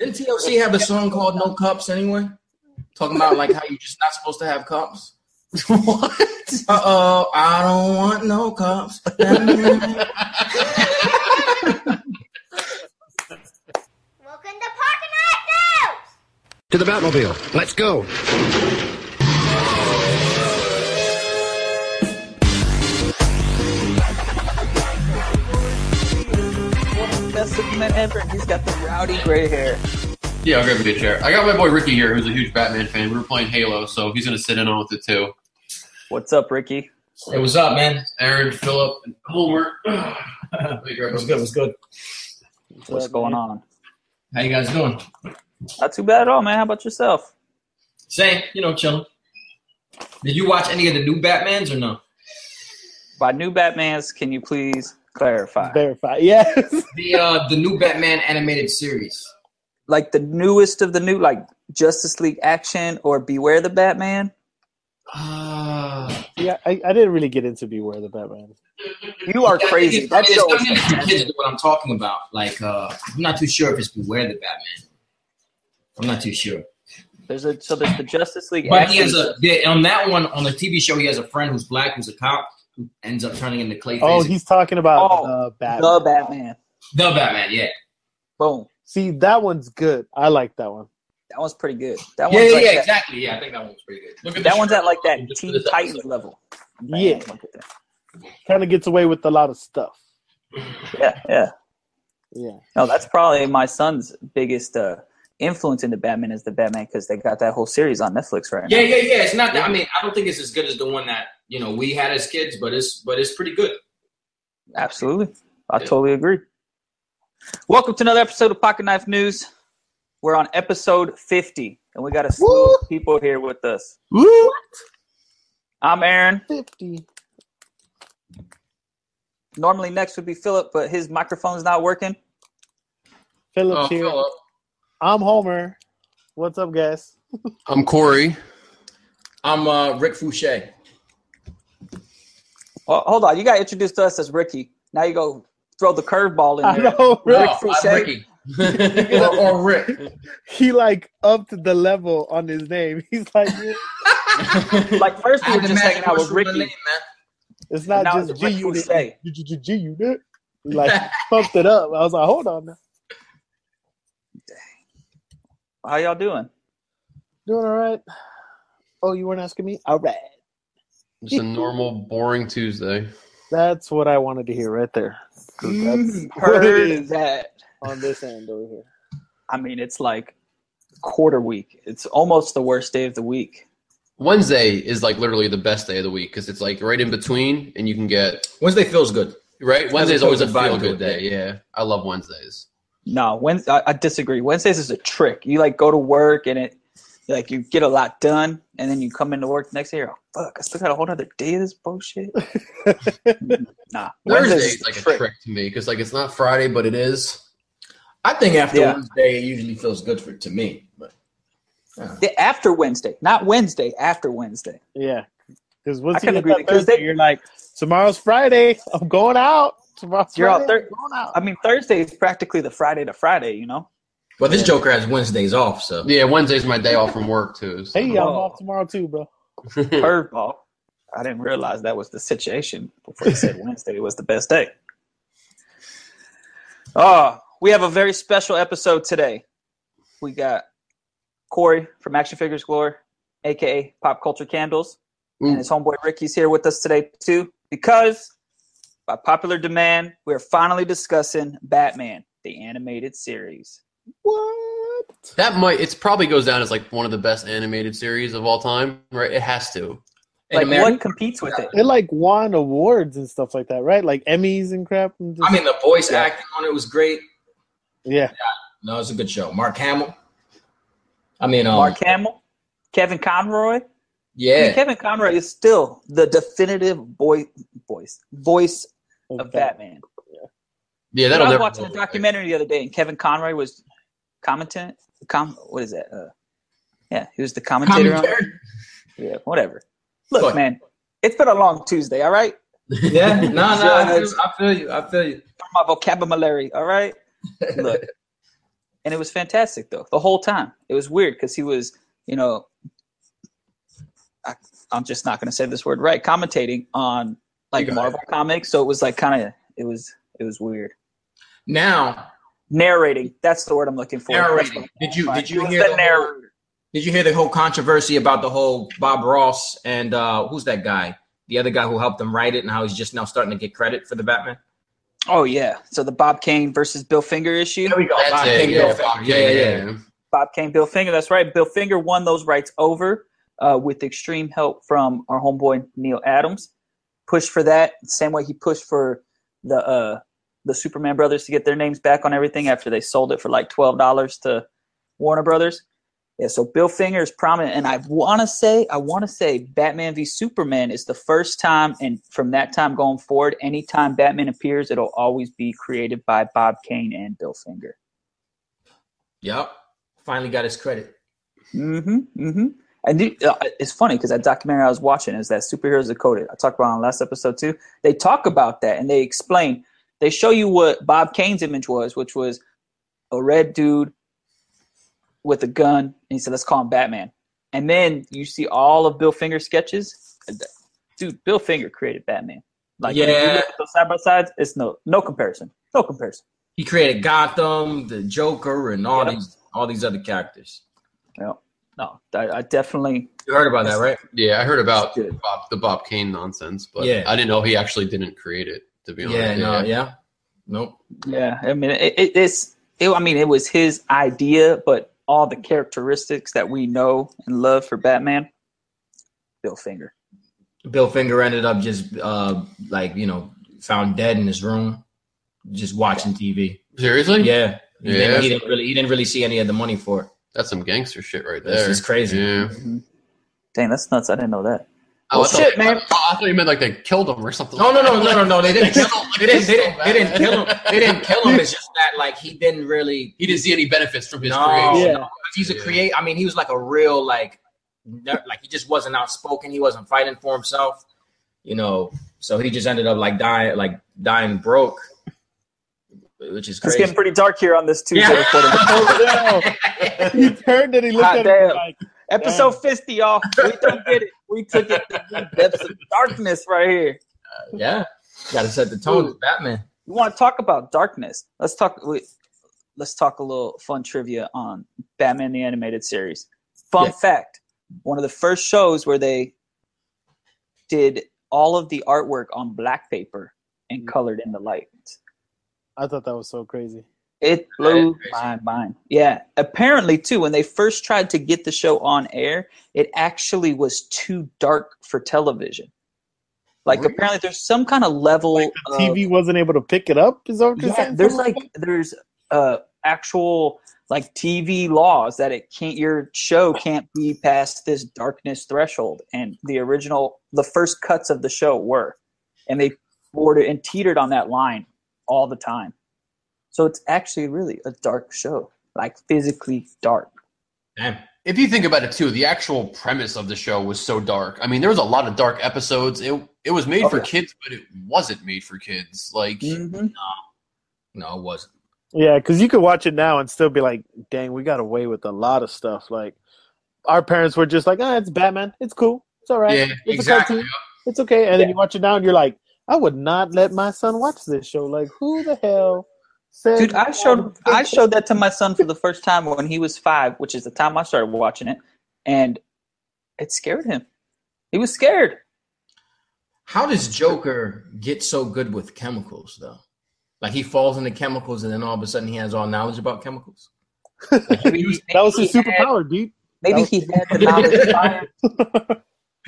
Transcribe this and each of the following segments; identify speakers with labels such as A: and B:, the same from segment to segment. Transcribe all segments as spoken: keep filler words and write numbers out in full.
A: Didn't T L C have a song called No Cups anyway? Talking about like how you're just not supposed to have cups.
B: What?
A: Uh-oh, I don't want no cups.
C: Welcome to Parking Lot News!
D: To the Batmobile. Let's go.
E: Best Superman ever, and he's got the rowdy gray hair.
B: Yeah, I'll grab a good chair. I got my boy Ricky here, who's a huge Batman fan. We were playing Halo, so he's going to sit in on with it too.
E: What's up, Ricky?
A: Hey, what's up, man?
B: Aaron, Philip, and Homer.
A: What's good? What's good?
E: What's going on?
A: How you guys doing?
E: Not too bad at all, man. How about yourself?
A: Same, you know, chilling. Did you watch any of the new Batmans or no?
E: By new Batmans, can you please clarify?
F: Verify, yes.
A: The uh, the new Batman animated series.
E: Like the newest of the new, like Justice League Action or Beware the Batman?
A: Uh,
F: Yeah, I, I didn't really get into Beware the Batman.
E: You are
A: I think
E: crazy.
A: It's,
E: That
A: it's
E: show
A: coming
E: is
A: into kids
E: fantastic.
A: is what I'm talking about. Like, uh, I'm not too sure if it's Beware the Batman. I'm not too sure.
E: There's a so there's the Justice League
A: But
E: Action.
A: he has a yeah, on that one on the T V show. He has a friend who's black, who's a cop, who ends up turning into Clayface.
F: Oh, he's talking about
E: Oh,
F: uh, Batman.
E: the Batman.
A: the Batman. Yeah,
E: Boom.
F: See, that one's good. I like that one.
E: That one's pretty good. That
A: yeah,
E: one's
A: yeah,
E: like
A: yeah
E: that,
A: exactly. Yeah, I think that one's pretty good. Look at
E: that
A: the
E: one's
A: shirt.
E: at like that
A: Just for
E: Teen
A: this
E: Titans
A: episode.
E: level.
F: Yeah.
E: Bam, look at that.
F: Kind of gets away with a lot of stuff.
E: Yeah, yeah.
F: Yeah.
E: No, that's probably my son's biggest uh, influence into Batman is the Batman because they got that whole series on Netflix right now.
A: Yeah, yeah, yeah. It's not that. I mean, I don't think it's as good as the one that you know we had as kids, but it's but it's pretty good.
E: Absolutely. I
A: Yeah.
E: totally agree. Welcome to another episode of Pocket Knife News. We're on episode fifty, and we got a slew
F: Woo!
E: of people here with us.
F: What?
E: I'm Aaron.
F: fifty.
E: Normally next would be Philip, but his microphone's not working.
F: Phillips
B: Oh,
F: here.
B: Philip.
F: I'm Homer. What's up, guys?
B: I'm Corey.
A: I'm uh, Rick Fouché.
E: Oh, hold on. You got introduced to us as Ricky. Now you go throw the curveball in
F: I
E: there.
F: know,
E: Rick
F: right?
A: Oh, I'm
E: Fouché.
A: Ricky. or, or Rick.
F: He like upped the level on his name. He's like, yeah.
E: Like first we
A: I
E: were
A: had to
E: just
A: match
E: hanging out with
A: what's with the
E: Ricky.
A: name, man.
F: It's not
E: Now
F: just
E: it's
F: G
E: Rick
F: unit.
E: Fouché.
F: G G unit. He like pumped it up. I was like, hold on now.
E: How y'all doing?
F: Doing all right. Oh, you weren't asking me? All right.
B: Just a normal, boring Tuesday.
F: That's what I wanted to hear right there. 'Cause that's
E: Mm,
F: what it
E: heard
F: is
E: that.
F: on this end over here.
E: I mean, it's like quarter week. It's almost the worst day of the week.
B: Wednesday is like literally the best day of the week because it's like right in between, and you can get
A: Wednesday feels good.
B: right. Wednesday's always a
A: feels
B: feel
A: vibe
B: good
A: good
B: day.
A: day.
B: Yeah, I love Wednesdays.
E: No, Wednesday, I, I disagree. Wednesdays is a trick. You like go to work and it, like you get a lot done, and then you come into work the next day. You're like, fuck, I still got a whole other day of this bullshit. Nah,
B: Thursday
E: Wednesday's
B: is like a trick to me because like it's not Friday, but it is.
A: I think after
E: Yeah.
A: Wednesday, it usually feels good for to me. But
E: Yeah, after Wednesday, not Wednesday. After Wednesday.
F: Yeah. Because once
E: I
F: you
E: can
F: get
E: agree
F: that
E: because
F: Thursday,
E: they-
F: you're like, tomorrow's Friday. I'm going out. Tomorrow's
E: You're out
F: Friday.
E: Thur-
F: I'm going out.
E: I mean, Thursday is practically the Friday to Friday. You know.
A: but this Joker has Wednesdays off, so
B: Yeah, Wednesday's my day off from work too. So.
F: Hey, I'm
E: Oh.
F: off tomorrow too, bro.
E: Curveball. I didn't realize that was the situation before you said Wednesday was the best day. Oh, we have a very special episode today. We got Corey from Action Figures Galore, aka Pop Culture Candles, and his homeboy Ricky's here with us today too, because by popular demand, we're finally discussing Batman, the animated series.
F: What?
B: That might it's probably goes down as like one of the best animated series of all time, right? It has to.
A: in
E: Like,
A: America,
E: what competes with it?
F: It like won awards and stuff like that, right? Like Emmys and crap. And just,
A: I mean, the voice
E: Yeah.
A: acting on it was great.
F: yeah.
A: No, it's a good show. Mark Hamill. I mean, um,
E: Mark Hamill, Kevin Conroy. I
A: yeah,
E: mean, Kevin Conroy is still the definitive boy, voice voice of Batman.
B: Yeah,
E: I
B: that'll
E: was
B: never
E: watching a
B: go away.
E: documentary the other day, and Kevin Conroy was commenting. Com, what is that? Uh, yeah, he was the commentator. On,
A: commentary.
E: yeah, whatever. Look,
A: What?
E: man, it's been a long Tuesday. All right,
A: Yeah, no, no, I feel,
E: Just-
A: I feel you. I feel you.
E: my vocabulary. All right. Look, and it was fantastic though. The whole time, it was weird because he was, you know, I, I'm just not going to say this word right, commentating on like Marvel it. comics. So it was like kind of, it was, it was weird.
A: Now,
E: narrating. That's the word I'm looking for.
A: Narrating. Did you did you hear the, the whole, Did you hear the whole controversy about the whole Bob Ross and uh, who's that guy? The other guy who helped him write it and how he's just now starting to get credit for the Batman?
E: Oh yeah. So the Bob Kane versus Bill Finger issue.
A: There we go.
B: That's
A: Bob
B: it.
A: Kane,
B: Yeah,
A: Bill
B: Bob
A: Finger.
B: Kane,
A: yeah,
B: yeah,
A: yeah.
B: yeah.
E: Bob Kane, Bill Finger. That's right. Bill Finger won those rights over uh, with extreme help from our homeboy Neil Adams. Pushed for that the same way he pushed for the uh, the Superman brothers to get their names back on everything after they sold it for like twelve dollars to Warner Brothers. Yeah, so Bill Finger is prominent, and I want to say, I want to say, Batman v Superman is the first time, and from that time going forward, anytime Batman appears, it'll always be created by Bob Kane and Bill Finger.
A: Yep, finally got his credit.
E: Mm-hmm. Mm-hmm. And the, uh, it's funny because that documentary I was watching is that Superheroes Decoded. I talked about it on the last episode too. They talk about that and they explain. They show you what Bob Kane's image was, which was a red dude with a gun, and he said, let's call him Batman. And then you see all of Bill Finger's sketches. Dude, Bill Finger created Batman. Like,
A: yeah.
E: When you look at those side by sides, it's no no comparison. No comparison.
A: He created Gotham, the Joker, and all
E: Yep.
A: these all these other characters.
E: No, no, I, I definitely.
A: You heard about that, right?
B: Yeah, I heard about
E: Good.
B: Bob, the Bob Kane nonsense, but
A: Yeah.
B: I didn't know he actually didn't create it, to be honest.
A: Yeah, no, yeah. Nope.
E: Yeah, I mean, it, it, it's. It, I mean, it was his idea, but all the characteristics that we know and love for Batman, Bill Finger.
A: Bill Finger ended up just uh, like, you know, found dead in his room, just watching T V.
B: Seriously?
A: Yeah. He,
B: Yeah.
A: Didn't, he didn't really he didn't really see any of the money for it.
B: That's some gangster shit right there.
A: This is crazy.
B: Yeah.
E: Mm-hmm. Dang, that's nuts. I didn't know that.
B: Oh,
E: Well,
B: I thought-
E: shit, man.
B: I, I thought you meant like they killed him or something.
A: No, no, no,
B: like
A: no, no, no. They didn't kill him. They didn't, they didn't, they didn't kill him. They didn't kill him. It's just that like he didn't really.
B: He didn't see any benefits from his
A: No,
B: creation.
F: Yeah.
A: no. He's a
B: Yeah.
A: create. I mean, he was like a real like, ner- like he just wasn't outspoken. He wasn't fighting for himself, you know. So he just ended up like dying, like dying broke, which is
E: It's
A: crazy.
E: getting pretty dark here on this Tuesday
A: Yeah.
E: recording.
F: Oh, no. He turned and he looked
E: Hot
F: at
E: damn.
F: him like,
E: Episode fifty, y'all. We don't get it. We took it to the depths of darkness right here.
A: Yeah, got to set the tone. It's Batman.
E: We want to talk about darkness. Let's talk. We, let's talk a little fun trivia on Batman the Animated Series. Fun
A: Yeah.
E: fact: one of the first shows where they did all of the artwork on black paper and colored in the light.
F: I thought that was so crazy.
E: It blew
A: Crazy.
E: my mind. Yeah. Apparently, too, when they first tried to get the show on air, it actually was too dark for television. Like,
B: Really?
E: apparently, there's some kind of level
F: Like the
E: of,
F: T V wasn't able to pick it up. Is that what you're
E: yeah,
F: saying?
E: there's like there's uh actual like T V laws that it can't your show can't be past this darkness threshold. And the original, the first cuts of the show were, and they bordered and teetered on that line all the time. So it's actually really a dark show, like physically dark.
A: Damn.
B: If you think about it too, the actual premise of the show was so dark. I mean, there was a lot of dark episodes. It it was made
E: Oh,
B: for
E: yeah.
B: kids, but it wasn't made for kids. Like,
E: Mm-hmm.
A: No, it wasn't.
F: Yeah, because you could watch it now and still be like, dang, we got away with a lot of stuff. Like, our parents were just like, ah, it's Batman. It's cool. It's all right.
B: yeah,
F: it's
B: exactly.
F: a cartoon. It's okay. And then you watch it now and you're like, I would not let my son watch this show. Like, who the hell said
E: Dude, I showed I showed that to my son for the first time when he was five, which is the time I started watching it, and it scared him. He was scared.
A: How does Joker get so good with chemicals, though? Like he falls into chemicals, and then all of a sudden he has all knowledge about chemicals.
E: Maybe he-
F: That was
E: maybe
F: his
E: he had-
F: superpower, dude.
E: Maybe he had the knowledge of science.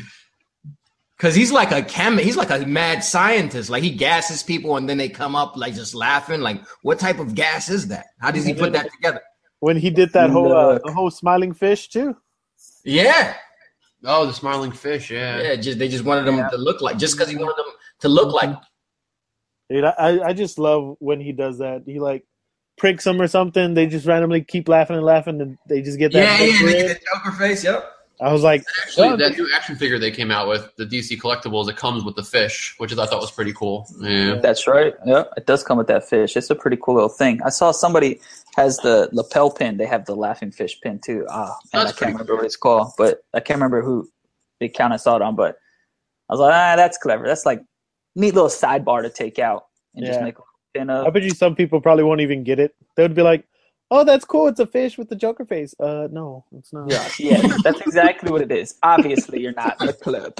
A: Because he's like a chem, he's like a mad scientist. Like he gasses people, and then they come up like just laughing. Like, what type of gas is that? How does he put that together?
F: When he did that whole uh,
E: Look.
F: the whole smiling fish too.
A: Yeah,
B: Oh, the smiling fish. Yeah.
A: yeah. Just they just wanted them to look like, just because he wanted them to look like.
F: Dude, I, I just love when he does that. He like pricks them or something. They just randomly keep laughing and laughing, and they just get that.
A: Yeah,
F: big
A: yeah. They
F: grin.
A: get the Joker face. Yep.
F: I was like,
B: Actually,
F: oh,
B: that new action figure they came out with, the D C Collectibles, it comes with the fish, which I thought was pretty cool. Yeah.
E: That's right. Yeah, it does come with that fish. It's a pretty cool little thing. I saw somebody has the lapel pin. They have the laughing fish pin too. Ah, man,
B: That's
E: I
B: pretty
E: can't remember what it's called, but I can't remember who the account I saw it on. But I was like, ah, that's clever. That's like neat little sidebar to take out and just
F: Yeah.
E: make a pin
F: I
E: of.
F: bet you some people probably won't even get it. They would be like, "Oh, that's cool. It's a fish with the Joker face." Uh, no, it's not.
E: Yeah, yeah, that's exactly what it is. Obviously, you're not in the club.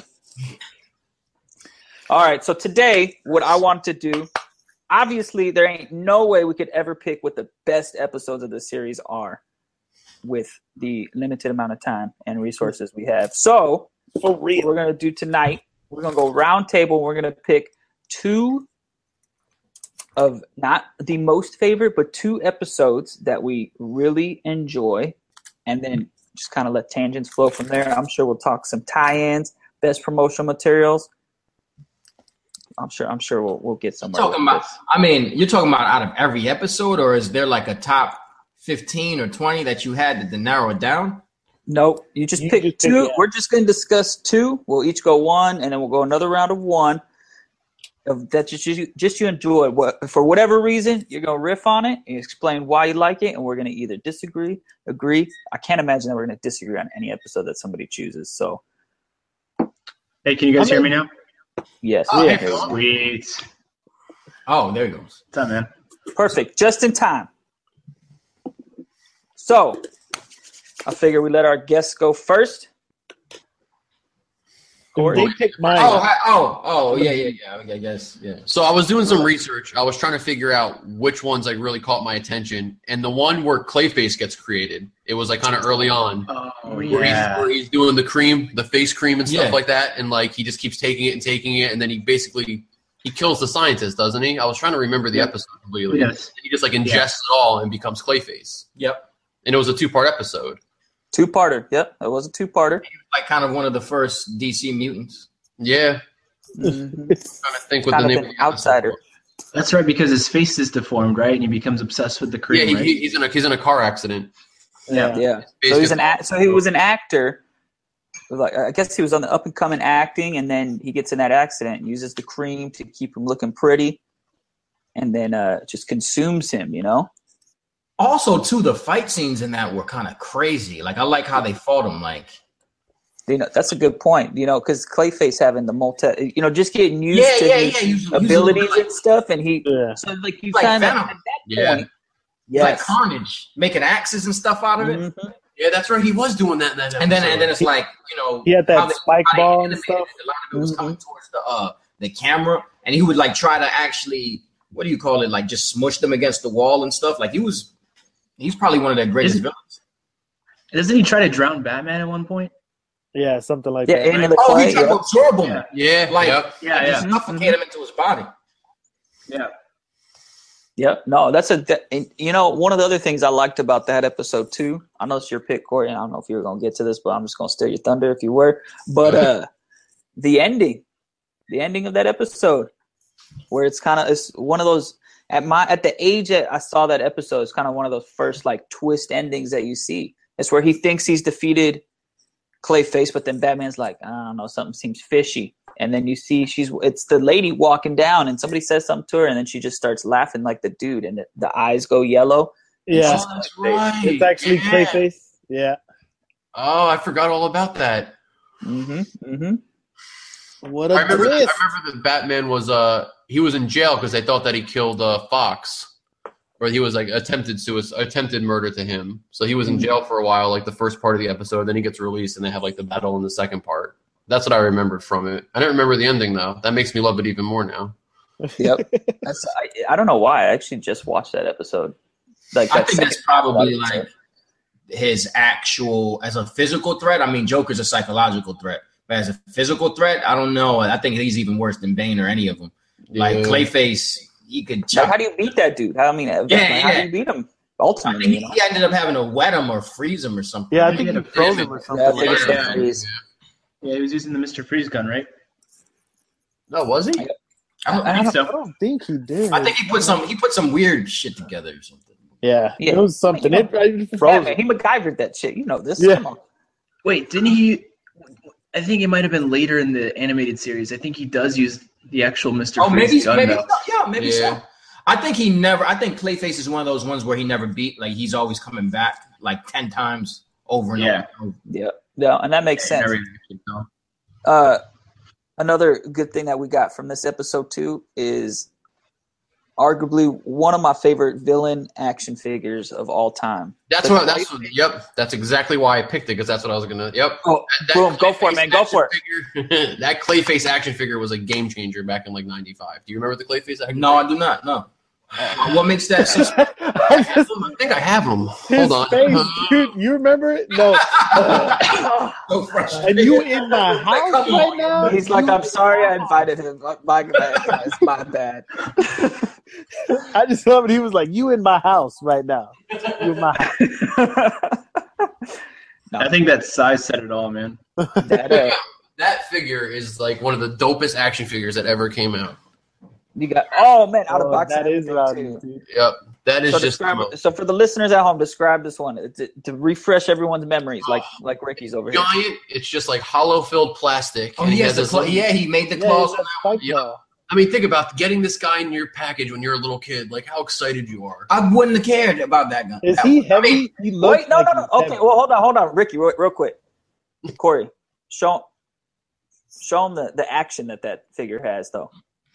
E: All right, so today, what I want to do, obviously, there ain't no way we could ever pick what the best episodes of the series are with the limited amount of time and resources we have. So,
F: For
E: what
F: real.
E: we're going to do tonight, we're going to go round table. We're going to pick two of not the most favorite, but two episodes that we really enjoy, and then just kind of let tangents flow from there. I'm sure we'll talk some tie-ins, best promotional materials. I'm sure. I'm sure we'll we'll get somewhere.
A: Talking
E: with
A: about,
E: this.
A: I mean, you're talking about out of every episode, or is there like a top fifteen or twenty that you had to, to narrow it down?
E: Nope. You just
F: You
E: pick
F: just pick,
E: two.
F: yeah.
E: We're just going to discuss two. We'll each go one, and then we'll go another round of one. Of that just you just you enjoy. What for whatever reason you're gonna riff on it and explain why you like it, and we're gonna either disagree, agree. I can't imagine that we're gonna disagree on any episode that somebody chooses. So
G: Hey, can you guys
F: I
G: hear
F: mean-
G: me now?
E: yes,
B: Oh,
E: yeah.
B: hey, Phil.
G: Sweet.
A: Oh, there he goes.
G: What's up, man?
E: Perfect, just in time. So I figure we let our guests go first. Corey?
F: They pick mine.
A: Oh, I, oh, oh, yeah, yeah, yeah. I guess, yeah.
B: So I was doing some research. I was trying to figure out which ones like really caught my attention, and the one where Clayface gets created, it was like kind of early on,
G: Oh,
B: where, he's, where
G: yeah.
B: he's doing the cream, the face cream and stuff
A: Yeah.
B: like that, and like he just keeps taking it and taking it, and then he basically he kills the scientist, doesn't he? I was trying to remember the
G: Yep.
B: episode completely.
G: Yes.
B: He just like ingests it all and becomes Clayface,
A: Yep.
B: and it was a two part episode.
E: Two-parter. Yep, it was a two-parter.
A: Like kind of one of the first D C mutants.
B: Yeah,
E: Mhm.
B: trying to think what
E: Kind
B: the
E: of
B: name
E: an
B: of the episode
E: outsider.
B: was.
G: That's right, because his face is deformed, right? And he becomes obsessed with the
B: Yeah,
G: cream,
B: he,
G: right?
B: he- he's in a he's in a car accident.
G: Yeah.
E: Yeah.
B: Face
E: So he's
B: gets-
E: an act, so he was an actor. Like I guess he was on the up and coming acting, and then he gets in that accident and uses the cream to keep him looking pretty, and then uh, just consumes him. You know.
A: Also, too, the fight scenes in that were kind of crazy. Like, I like how they fought him. Like,
E: You know that's a good point. You know, because Clayface having the multi, you know, just getting used
A: yeah,
E: to
A: yeah,
E: his
A: yeah. Using,
E: abilities
A: using, like,
E: and stuff, and he
F: Yeah.
E: so like you
A: Like
E: kind of
A: Venom.
E: at that
B: Yeah.
E: point,
A: like
E: yes.
A: Carnage, making axes and stuff out of it.
E: Mhm.
B: Yeah, that's right. He was doing that in that episode.
A: And then, and then it's like, you know,
F: He had that
A: how they-
F: spike
A: how they
F: ball and
A: animated
F: stuff.
A: it. A lot of it was
E: Mhm.
A: coming towards the uh the camera, and he would like try to actually, what do you call it? Like just smush them against the wall and stuff. Like he was, he's probably one of their greatest
G: Isn't-
A: villains.
G: Doesn't he try to drown Batman at one point?
F: Yeah, something like
E: Yeah,
F: that.
E: into the
A: Oh,
E: clay.
A: he tried
E: yeah.
A: to absorb him,
G: Yeah.
B: yeah,
A: like,
B: yep.
G: Yeah,
A: like
G: yeah.
A: just suffocate him into his body.
G: Yeah.
E: Yep. No, that's a. that- and, you know, one of the other things I liked about that episode too. I know it's your pick, Corey. And I don't know if you were going to get to this, but I'm just going to steal your thunder if you were. But uh, the ending, the ending of that episode, where it's kind of it's one of those at my at the age that I saw that episode, it's kind of one of those first like twist endings that you see. It's where he thinks he's defeated Clayface, but then Batman's like, I don't know, something seems fishy. And then you see she's it's the lady walking down, and somebody says something to her, and then she just starts laughing like the dude, and the, the eyes go yellow.
F: Yeah,
B: Oh, that's right.
F: it's actually
B: Yeah.
F: Clayface. Yeah.
B: Oh, I forgot all about that.
E: Mm-hmm. Mm-hmm.
F: What
B: I
F: a
B: remember. I
F: twist!
B: remember that Batman was uh he was in jail because they thought that he killed uh, Fox, or he was like attempted suicide, attempted murder to him. So he was in jail for a while, like the first part of the episode. Then he gets released, and they have like the battle in the second part. That's what I remembered from it. I don't remember the ending though. That makes me love it even more now.
E: Yep. That's I, I don't know why. I actually just watched that episode. Like
A: I
E: that
A: think that's
E: second
A: probably
E: episode.
A: like his actual as a physical threat. I mean, Joker's a psychological threat, but as a physical threat, I don't know. I think he's even worse than Bane or any of them. Like
B: Yeah.
A: Clayface, he could
E: Like,
A: chop.
E: how do you beat that dude? How, I mean, yeah,
A: Yeah,
E: how
A: yeah.
E: do you beat him?
A: I
E: Ultimately,
A: think
E: you know?
A: he ended up having to wet him or freeze him or something.
F: Yeah, I
G: Yeah,
F: think
G: he
F: he
G: had a
F: froze
B: damage.
F: him or something
E: Yeah, I
F: like
E: think it's
F: that.
E: the freeze.
G: Yeah, he was using the Mister Freeze gun, right?
B: No, was he?
A: I, don't,
E: I
G: I think
E: don't-
G: so.
F: I don't think he did.
A: I think he put some. He put some weird shit together or something.
F: Yeah,
E: Yeah.
F: it was something. It, it froze.
E: Batman, he MacGyvered that shit. You know this.
F: Yeah.
E: Come on.
G: Wait, didn't he? I think it might have been later in the animated series. I think he does use the actual Mister
A: Oh,
G: Freeze
A: maybe,
G: gun.
A: maybe,
G: though.
A: so. yeah, maybe
B: Yeah.
A: so. I think he never. I think Clayface is one of those ones where he never beat. Like he's always coming back like ten times over and
G: Yeah.
A: over.
E: Yeah, yeah, and that makes sense.
G: Never actually know.
E: Uh, another good thing that we got from this episode too is arguably one of my favorite villain action figures of all time.
B: That's
E: The
B: what. That's
E: Clay-
B: what, yep. That's exactly why I picked it because that's what I was gonna. Yep.
E: Oh,
B: That
E: boom! Go for it,
B: Clayface
E: man. Go
B: action
E: for it.
B: Figure, that Clayface action figure was a game changer back in like ninety-five. Do you remember the Clayface action?
A: No,
B: figure?
A: I do not. No. Uh, what makes that? So
F: I just,
B: I think I have them.
F: his
B: Hold on.
F: face, dude. You remember it? No.
A: so frustrating.
F: And you in my house
A: Come
F: right
A: on.
F: now?
E: He's like, I'm sorry I invited him. My bad. It's my bad.
F: I just love it. He was like, "You in my house right now? You in my house?"
G: I think that size said it all, man.
E: That, uh,
B: That figure is like one of the dopest action figures that ever came out.
E: you got oh man, out of
F: Oh,
E: box.
F: that is
E: everything,
F: rowdy,
E: too.
F: dude.
B: Yep. That is
E: So,
B: just.
E: describe, so for the listeners at home, describe this one to, to refresh everyone's memories, like like Ricky's over here.
B: Giant. It's just like hollow filled plastic.
A: Oh,
B: and
A: he has the
B: this
A: claw.
B: little-
A: Yeah, he made the
F: Yeah,
A: claws.
F: he's a spike
B: Yeah.
F: claw.
B: I mean, think about getting this guy in your package when you're a little kid. Like how excited you are.
A: I wouldn't have cared about that gun.
F: Is
A: That
F: he
A: one. I mean,
F: heavy? He looks
E: Wait, no,
F: like
E: no, no.
F: he's
E: Okay,
F: heavy.
E: well, hold on, hold on, Ricky, real, real quick. Corey, show show him the, the action that that figure has, though.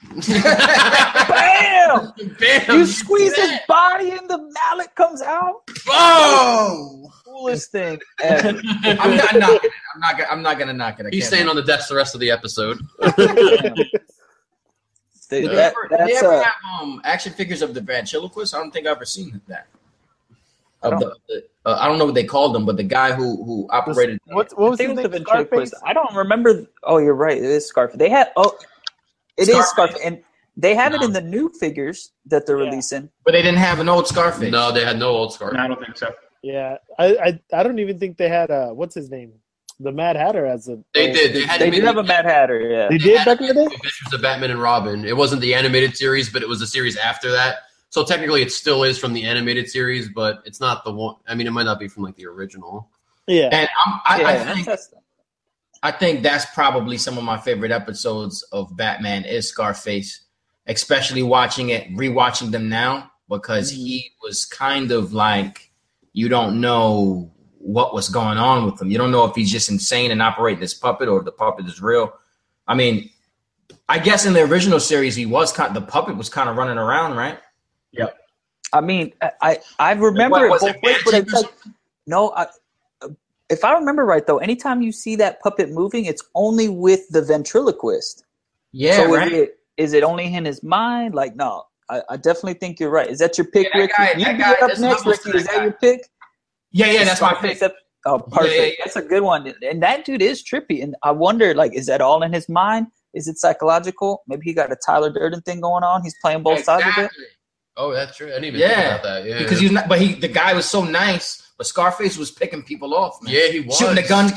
E: Bam!
B: Bam!
E: You squeeze his body and the mallet comes out.
A: Oh!
E: Coolest thing ever.
A: I'm not knocking it. I'm not. Gonna, I'm not gonna knock it. I
B: He's
A: can't
B: staying
A: knock
B: on the desk the rest of the episode.
E: Damn.
A: it.
E: Dude,
A: Did they
E: that,
A: ever, did they
E: that's
A: ever
E: uh,
A: have um, action figures of the ventriloquist? I don't think I've ever seen that.
E: I
A: Of
E: don't-
A: the, the, uh, I don't know what they called them, but the guy who who operated.
F: What, what
E: I
F: was
E: think
F: his
E: it was the
F: name?
E: ventriloquist.
F: Scarface?
E: I don't remember. Oh, you're right. It is Scarface. They had oh, it is
A: Scarface.
E: Scarface, and they have it
B: No.
E: in the new figures that they're
F: Yeah.
E: releasing.
A: But they didn't have an old Scarface.
B: No, they had no old scar.
G: No, I don't think so.
F: Yeah, I, I I don't even think they had uh what's his name, the Mad Hatter as a.
B: They
F: oh,
B: did. They had
E: They
B: him
E: did
B: in
E: have
B: the-
E: a Mad Hatter. Yeah.
F: They
B: They
F: did
B: had
F: back in the day.
B: Adventures of Batman and Robin. It wasn't the animated series, but it was the series after that. So technically, it still is from the animated series, but it's not the one. I mean, it might not be from like the original.
F: Yeah,
A: And I'm, I,
E: yeah,
A: I
E: that's,
A: think
E: that's,
A: I think that's probably some of my favorite episodes of Batman is Scarface, especially watching it, rewatching them now because he was kind of like you don't know what was going on with him. You don't know if he's just insane and operating this puppet or if the puppet is real. I mean, I guess in the original series he was kind the puppet was kind of running around, right?
E: I mean, I I, I remember
A: What,
E: it
A: was
E: both
A: it
E: ways, but
A: magic
E: it's
A: or
E: like no. I, if I remember right, though, anytime you see that puppet moving, it's only with the ventriloquist.
A: Yeah,
E: so
A: right.
E: is it is it only in his mind? Like, no, I, I definitely think you're right. Is that your pick,
A: Yeah, that
E: Ricky?
A: guy-
E: you
A: that
E: be
A: guy-
E: up
A: there's
E: next,
A: levels to
E: Ricky. Is
A: that
E: that
A: guy.
E: your pick?
A: yeah, yeah, that's my
E: Scarface
A: pick.
E: ep- Oh, perfect.
A: Yeah, yeah, yeah.
E: That's a good one. And that dude is trippy. And I wonder, like, is that all in his mind? Is it psychological? Maybe he got a Tyler Durden thing going on. He's playing both sides of it.
A: Exactly.
B: Oh, that's true. I didn't even
A: Yeah,
B: think about that. Yeah,
A: because he's not. But he, the guy was so nice. But Scarface was picking people off, man.
B: yeah, he was
A: Shooting the guns.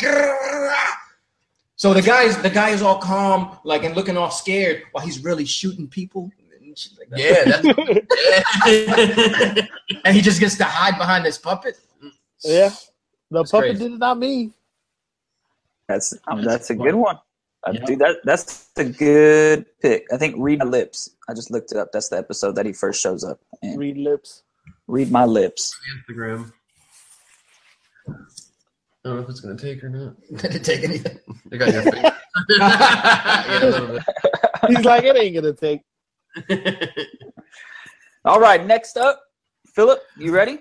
A: So the guy's the guy is all calm, like and looking all scared, while he's really shooting people. And shit like that.
B: Yeah, that's yeah.
A: And he just gets to hide behind this puppet.
F: yeah. The
A: That's
F: puppet
A: crazy.
F: did it, not me.
E: That's um, that's a good one. Uh,
G: Yeah.
E: Dude, that that's a good pick. I think Read My Lips. I just looked it up. That's the episode that he first shows up. And
F: Read lips.
E: Read My Lips.
B: Instagram. I don't know if it's gonna take or not.
A: Did it take anything?
B: I got your face. Yeah, a little
F: He's like, it ain't gonna take.
B: bit.
E: All right, next up, Philip, you ready?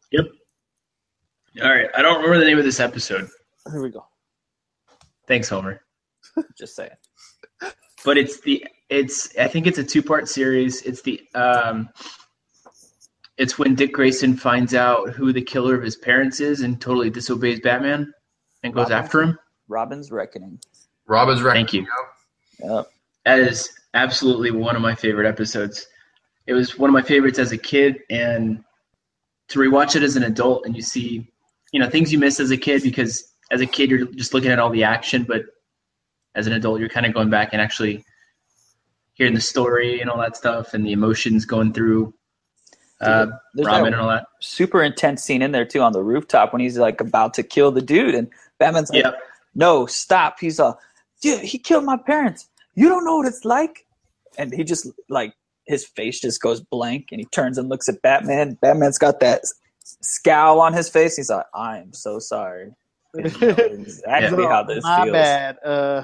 G: All right. I don't remember the name of this episode.
F: Here we go.
G: Thanks, Homer.
E: Just saying.
G: But it's the it's I think it's a two part series. It's the um it's when Dick Grayson finds out who the killer of his parents is and totally disobeys Batman and goes
E: Robin.
G: after him.
E: Robin's Reckoning.
B: Robin's right.
G: Thank you.
E: Yep.
G: That is absolutely one of my favorite episodes. It was one of my favorites as a kid, and to rewatch it as an adult and you see, you know, things you missed as a kid because as a kid you're just looking at all the action, but as an adult you're kind of going back and actually hearing the story and all that stuff and the emotions going through uh,
E: There's
G: Robin
E: that
G: and all that.
E: super intense scene in there too on the rooftop when he's like about to kill the dude, and Batman's like,
G: Yeah.
E: "No, stop!" He's uh, dude, he killed my parents. You don't know what it's like, and he just like his face just goes blank, and he turns and looks at Batman. Batman's got that scowl on his face. He's like, "I'm so sorry." You know exactly
F: So,
E: how this
F: my
E: feels.
F: bad. Uh,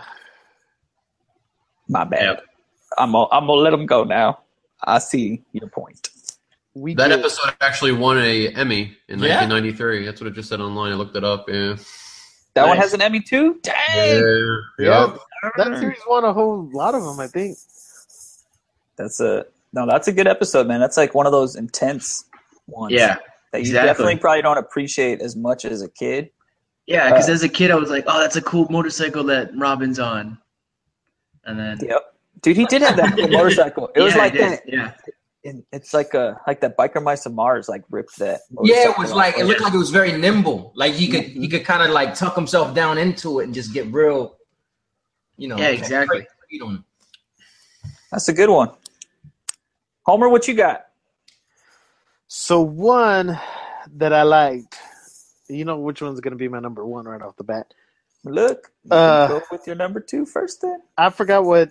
E: My bad.
G: Yep.
E: I'm gonna, I'm gonna let him go now. I see your point.
F: we
B: That
F: did.
B: episode actually won a Emmy in
A: Yeah?
B: nineteen ninety-three. That's what it just said online. I looked it up. Yeah.
E: That one
G: Nice.
E: has an Emmy too. Dang.
B: Yeah.
F: Yeah,
B: Yep.
F: that series won a whole lot of them, I think.
E: That's a no. That's a good episode, man. That's like one of those intense ones.
G: Yeah,
E: that you
G: exactly.
E: definitely probably don't appreciate as much as a kid.
G: yeah. Because
E: Uh,
G: as a kid, I was like, "Oh, that's a cool motorcycle that Robin's on," and then
E: Yep, dude, he did have that cool motorcycle. It was
G: Yeah,
E: like
G: it is,
E: that.
G: Yeah,
E: And it's like a like that biker mice of Mars like ripped that.
A: Yeah, it
E: motorcycle
A: was
E: off.
A: like it looked like it was very nimble. Like he could
E: Mhm.
A: he could kind of like tuck himself down into it and just get real, you know.
G: Yeah, exactly.
A: Feet on it.
E: That's a good one. Homer, what you got?
F: So one that I liked, you know which one's going to be my number one right off the bat.
E: Look, you
F: Uh,
E: can go with your number two first. Then
F: I forgot what.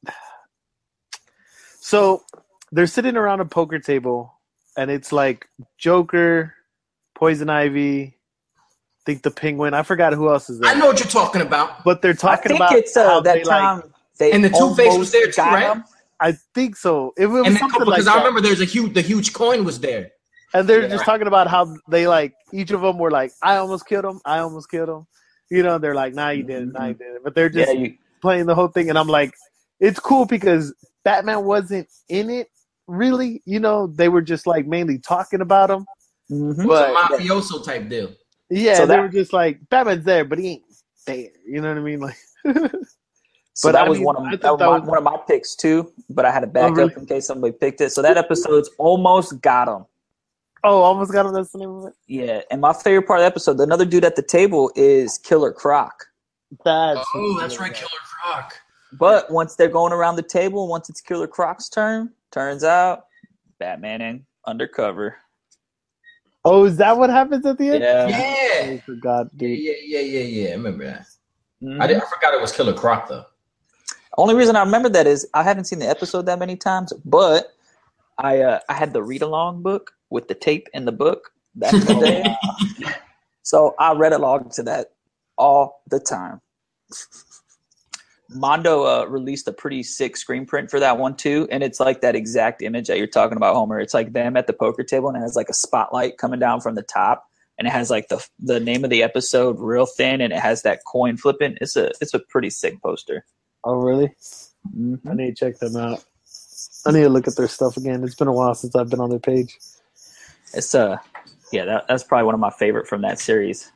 F: So they're sitting around a poker table, and it's like Joker, Poison Ivy, I think the Penguin. I forgot who else is there.
A: I know what you're talking about.
F: But they're
E: I
F: talking
E: think
F: about
E: it's uh,
F: how
E: that
F: they, like-
E: time. They
A: And the Two-Face was
E: almost
A: there too,
E: got
A: right?
E: him.
F: I think so. It was
A: And then,
F: something
A: because
F: like
A: I
F: that.
A: remember there's a huge the huge coin was there.
F: And they're
E: Yeah.
F: just talking about how they like each of them were like, I almost killed him. I almost killed him. You know, they're like, nah, you didn't. Nah, you didn't. But they're just
E: Yeah, you,
F: playing the whole thing. And I'm like, it's cool because Batman wasn't in it really. You know, they were just like mainly talking about him.
E: mhm.
F: But
A: Mafioso type deal.
F: yeah,
E: So
F: they
E: that-
F: were just like, Batman's there, but he ain't there. You know what I mean? Like,
E: So
F: But
E: that
F: I
E: was
F: mean,
E: one
F: I
E: of
F: thought
E: that was
F: that
E: my,
F: was-
E: one of my picks too. But I had to back
F: really?
E: up in case somebody picked it. So that episode's almost got him.
F: oh, almost got him. That's the name of it.
E: Yeah, and my favorite part of the episode, the another dude at the table is Killer Croc.
F: That's
B: Oh, that's right, Killer Croc.
E: But once they're going around the table, once it's Killer Croc's turn, turns out Batman in undercover.
F: Oh, is that what happens at the end?
E: Yeah.
A: Yeah.
F: I forgot,
A: Yeah,
F: dude.
A: yeah, yeah, yeah, yeah. I remember that.
E: Mhm.
A: I, did, I forgot it was Killer Croc though.
E: Only reason I remember that is I haven't seen the episode that many times, but I uh, I had the read along book with the tape and the book back in the day. So I read along to that all the time. Mondo uh, released a pretty sick screen print for that one too, and it's like that exact image that you're talking about, Homer. It's like them at the poker table, and it has like a spotlight coming down from the top, and it has like the the name of the episode real thin, and it has that coin flipping. It's a it's a pretty sick poster.
F: Oh, really?
E: Mhm.
F: I need to check them out. I need to look at their stuff again. It's been a while since I've been on their page.
E: It's uh yeah, that, that's probably one of my favorite from that series.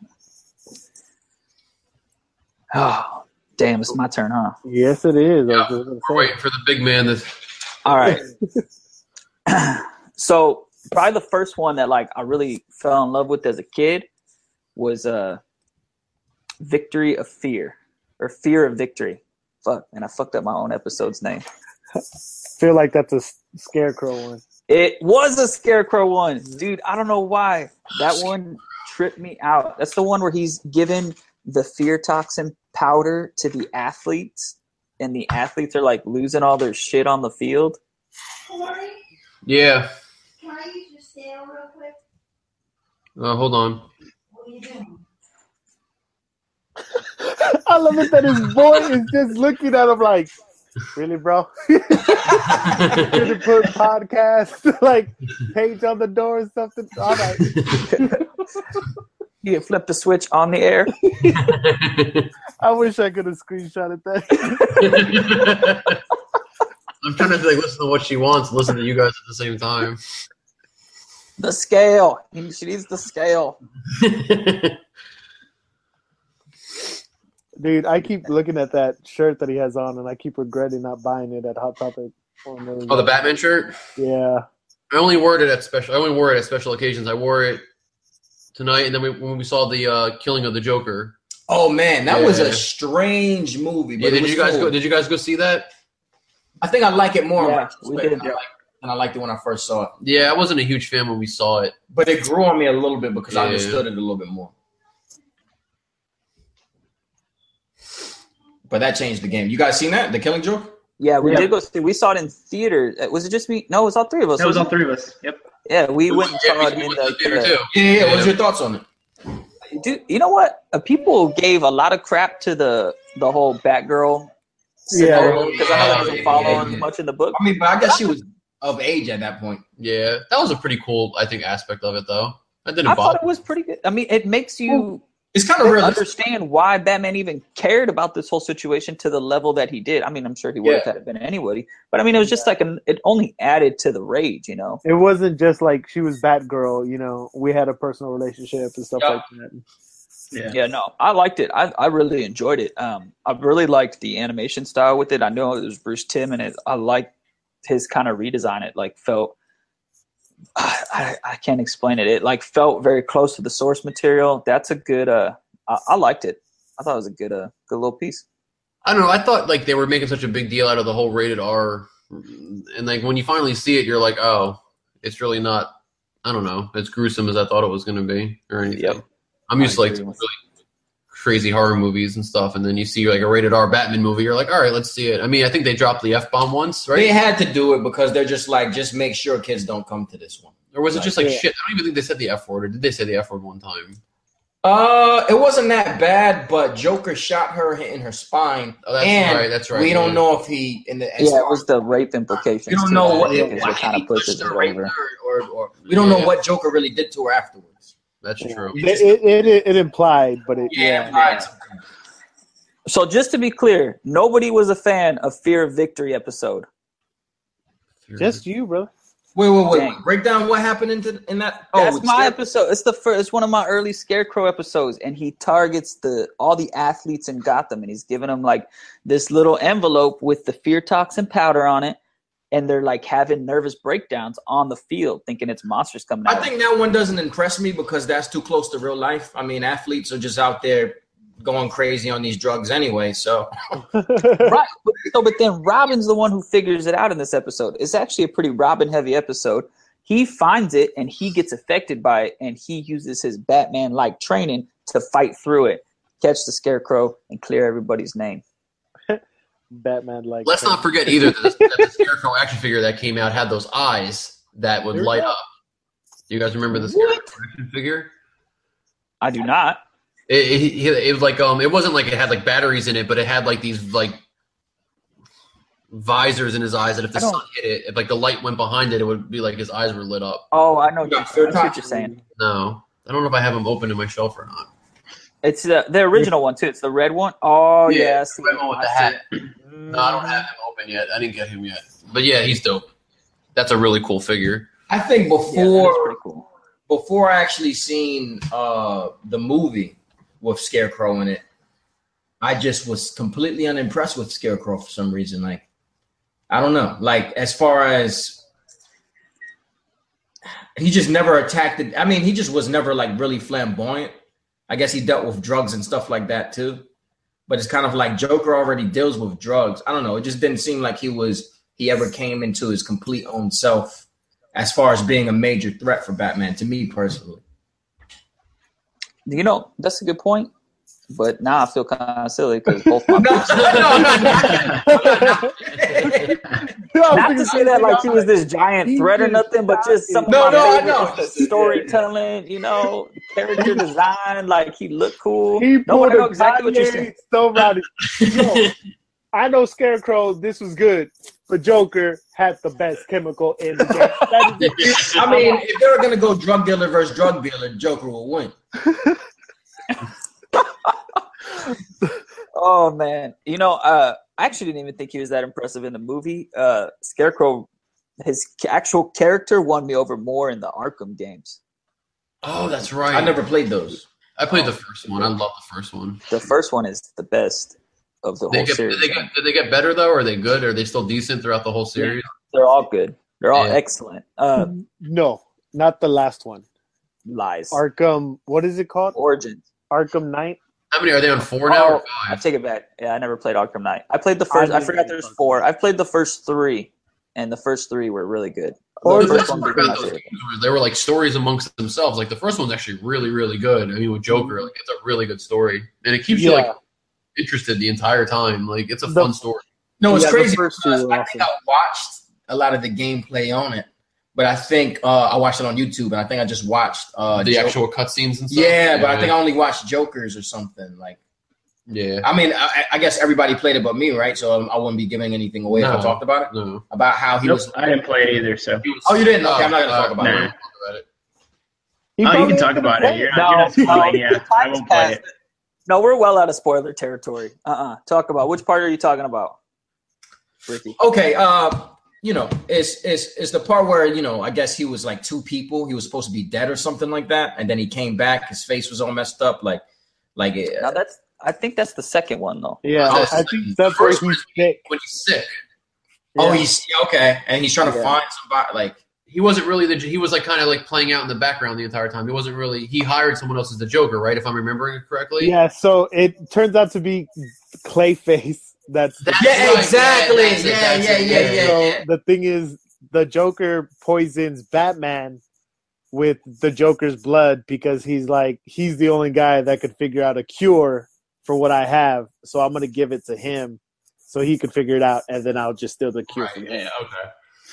E: Oh, damn, it's my turn, huh?
F: Yes, it is. I
B: Yeah,
F: was just gonna
B: We're
F: say.
B: waiting for the big man. To...
E: All right. So probably the first one that like I really fell in love with as a kid was uh Victory of Fear or Fear of Victory. Fuck, and I fucked up my own episode's name.
F: Feel like that's a s- scarecrow one.
E: It was a Scarecrow one. Dude, I don't know why. That one tripped me out. That's the one where he's given the fear toxin powder to the athletes, and the athletes are like losing all their shit on the field.
C: Corey,
B: Yeah.
C: can I use your scale real quick?
B: Uh, hold on.
C: What are you doing?
F: I love it that his boy is just looking at him like, really, bro? Should have put podcast like page on the door or something. All right.
E: He had flipped the switch on the air.
F: I wish I could have screenshotted that.
B: I'm trying to like listen to what she wants, and listen to you guys at the same time.
E: The scale. He- She needs the scale.
F: Dude, I keep looking at that shirt that he has on, and I keep regretting not buying it at Hot Topic.
B: Oh, the Batman shirt.
F: Yeah.
B: I only wore it at special. I only wore it at special occasions. I wore it tonight, and then we, when we saw the uh, killing of the Joker.
A: Oh man, that
B: Yeah.
A: was a strange movie. But
B: Yeah,
A: it
B: did
A: was
B: you guys
A: cool.
B: go? Did you guys go see that?
A: I think I like it more. in
E: Yeah, we
A: retrospect
E: did.
A: than I liked- than I liked it when I first saw it.
B: Yeah, I wasn't a huge fan when we saw it.
A: But it grew on me a little bit because I
B: Yeah.
A: understood it a little bit more. But that changed the game. You guys seen that? The Killing Joke?
E: Yeah, we
G: Yeah.
E: did go see. We saw it in theater. Uh, Was it just me? No, it was all three of us.
G: That was all
E: wasn't
G: three of us. Yep.
E: it? Yeah, we went and
B: Yeah,
E: saw
B: we-
E: it
B: we
E: in
B: went to
E: the
B: the theater,
E: the-
B: too.
A: Yeah, yeah. What's your thoughts on it?
E: Dude, you know what? Uh, people gave a lot of crap to the the whole Batgirl scenario because I know that doesn't
A: Yeah,
E: follow
A: yeah,
E: as
A: yeah.
E: much in the book.
A: I mean, but I guess she was of age at that point.
B: Yeah, that was a pretty cool, I think, aspect of it, though. That didn't
E: I
B: bother
E: thought it was pretty good. I mean, it makes you
A: It's kind of realistic.
E: understand why Batman even cared about this whole situation to the level that he did. I mean, I'm sure he would have
A: Yeah.
E: had it been anybody, but I mean, it was just like an. It only added to the rage, you know.
F: It wasn't just like she was Batgirl, you know. We had a personal relationship and stuff
A: Yeah.
F: like that.
G: Yeah.
E: Yeah, no, I liked it. I I really enjoyed it. Um, I really liked the animation style with it. I know it was Bruce Timm, and it, I liked his kind of redesign. It like felt. I, I can't explain it. It like felt very close to the source material. That's a good. Uh, I, I liked it. I thought it was a good, uh, good little piece.
B: I don't know. I thought like they were making such a big deal out of the whole rated R, and like when you finally see it, you're like, oh, it's really not. I don't know, as gruesome as I thought it was going to be, or anything.
E: Yep.
B: I'm used to
E: I
B: like
E: agree
B: really
E: with-
B: crazy horror movies and stuff, and then you see like a rated R Batman movie, you're like, all right, let's see it. I mean, I think they dropped the F bomb once, right?
A: They had to do it because they're just like, just make sure kids don't come to this one.
B: Or was it just like
F: Yeah.
B: shit? I don't even think they said the F word, or did they say the F word one time?
A: Uh, it wasn't that bad, but Joker shot her in her spine.
B: Oh, that's
A: and
B: right. That's right.
A: We don't
B: yeah.
A: know if he in the
E: Yeah, it was the rape implications.
A: we don't
E: too,
A: know
E: right?
A: what,
E: Because
A: what
E: it kind
A: he
E: of pushes
A: pushed
E: it
A: her, raped
E: over.
A: her, or, or we don't know
B: Yeah.
A: what Joker really did to her afterwards.
B: That's true.
F: It, it, it, it implied, but it,
A: Yeah,
F: yeah.
A: right.
E: So just to be clear, nobody was a fan of Fear of Victory episode.
F: Just you, brother.
A: Wait, wait, wait,
E: Dang.
A: wait. Break down what happened into in that.
E: That's
A: it's
E: my
A: Scare-
E: episode. It's the first. It's one of my early Scarecrow episodes, and he targets the all the athletes in Gotham, and he's giving them like this little envelope with the fear toxin powder on it, and they're like having nervous breakdowns on the field, thinking it's monsters coming
A: I
E: out.
A: think that one doesn't impress me because that's too close to real life. I mean, athletes are just out there going crazy on these drugs anyway. So
E: Right. But, so, but then Robin's the one who figures it out in this episode. It's actually a pretty Robin heavy episode. He finds it and he gets affected by it, and he uses his Batman like training to fight through it, catch the Scarecrow, and clear everybody's name.
F: Batman like.
B: Let's not forget either that the, that the Scarecrow action figure that came out had those eyes that would light up. Do you guys remember the Scarecrow action figure?
E: I do not.
B: It, it, it was like um, it wasn't like it had like batteries in it, but it had like these like visors in his eyes that if the
E: I don't-
B: sun hit it, if like the light went behind it, it would be like his eyes were lit up.
E: Oh, I know. What
A: Yeah,
E: you're,
A: fear
E: I see what you're
A: toxin.
E: saying.
B: No, I don't know if I have them open in my shelf or not.
E: It's the the original one too. It's the red one. Oh yeah,
B: Yeah,
E: I see
B: the red
E: it.
B: one with
E: I
B: the
E: see
B: hat.
E: it.
B: No, I don't have him open yet. I didn't get him yet, but yeah, he's dope. That's a really cool figure.
A: I think
E: Yeah, that's
A: before
E: pretty cool.
A: before I actually seen uh, the movie with Scarecrow in it, I just was completely unimpressed with Scarecrow for some reason. Like, I don't know. Like, as far as he just never attacked it. I mean, he just was never like really flamboyant. I guess he dealt with drugs and stuff like that too. But it's kind of like Joker already deals with drugs. I don't know. It just didn't seem like he was he ever came into his complete own self as far as being a major threat for Batman, to me personally.
E: You know, that's a good point. But now I feel kind of silly because both my
A: No, no, no, no.
E: not to say that like he was this giant threat or nothing, but just some of
A: No,
E: my
A: no, I
E: favorite
A: know.
E: was the storytelling, you know, character design, like he looked cool.
F: He
E: No,
F: pulled
E: I know
F: a
E: exactly what you're saying.
F: Kanye so rowdy. Yo, I know Scarecrow, this was good, but Joker had the best chemical in the game. That is
A: I mean, if they were gonna go drug dealer versus drug dealer, Joker will win.
E: Oh man, you know, uh, I actually didn't even think he was that impressive in the movie. Uh, Scarecrow, his ca- actual character won me over more in the Arkham games.
B: Oh, that's right.
A: I never played those.
B: I played the first one. I love the first one.
E: The first one is the best of the
B: They
E: whole
B: get,
E: series.
B: did, they get, did they get better though? Or are they good? Or are they still decent throughout the whole series?
E: They're all good. They're all
B: Yeah.
E: excellent. Uh,
F: no, not the last one.
E: lies.
F: Arkham, what is it called?
E: Origins.
F: Arkham Knight?
B: How many are they on? Four now
E: Oh,
B: or
E: I
B: five?
E: take it back. Yeah, I never played Arkham Knight. I played the first. I,
F: I
E: forgot
F: didn't
E: there's
F: play Arkham
E: four. I played the first three, and the first three were really good. The
F: Or
B: The
E: first
B: best
E: one
B: part
E: became my
B: about those
E: favorite.
B: games was they were like stories amongst themselves. Like the first one's actually really, really good. I mean, with Joker, like it's a really good story, and it keeps you
F: Yeah.
B: like interested the entire time. Like it's a
F: The-
B: fun story.
A: No, it's
F: Yeah, the
A: crazy
F: first two
A: because
F: were
A: I think I watched a lot of the gameplay on it, but I think uh, I watched it on YouTube, and I think I just watched uh,
B: the
A: Joker.
B: actual cutscenes and stuff.
A: Yeah, but I think I only watched Jokers or something. Like,
B: yeah.
A: I mean, I, I guess everybody played it but me, right? So I wouldn't be giving anything away
B: No,
A: if I talked about it.
B: No.
A: About how he
G: Nope,
A: was.
G: I didn't play it either. So
A: Oh, you didn't? Okay, I'm not gonna
B: uh,
A: talk about
G: nah.
A: it.
B: Talk about it.
F: He
G: oh, you
F: probably
G: can talk
F: ain't
G: about
F: gonna
G: it. You're
F: play
G: not, you're not spoiling.
E: no,
G: Yeah,
E: the
G: I
E: time's
G: won't play
E: passed.
G: it.
E: No, we're well out of spoiler territory. Uh-uh. Talk about which part are you talking about, Ricky?
A: Okay, uh, you know, it's it's it's the part where, you know, I guess he was like two people. He was supposed to be dead or something like that, and then he came back. His face was all messed up, like like. It,
E: Now that's I think that's the second one though.
F: Yeah,
B: Oh,
F: I think that's where
B: first
F: he's
B: one-
F: sick.
B: When he's sick,
A: Oh,
F: Yeah.
A: he's okay, and he's trying to
E: Yeah.
A: find somebody. Like,
B: he wasn't really the. He was like kind of like playing out in the background the entire time. He wasn't really. He hired someone else as the Joker, right? If I'm remembering it correctly.
F: Yeah, so it turns out to be Clayface. That's the,
B: That's
A: yeah,
B: right.
A: exactly.
B: Yeah, that's it,
A: Yeah,
B: that's
A: yeah,
B: it.
A: yeah, yeah,
F: so
A: yeah.
F: the thing is, the Joker poisons Batman with the Joker's blood because he's like he's the only guy that could figure out a cure for what I have. So I'm gonna give it to him so he could figure it out, and then I'll just steal the cure
B: Right,
F: from him.
B: yeah, okay.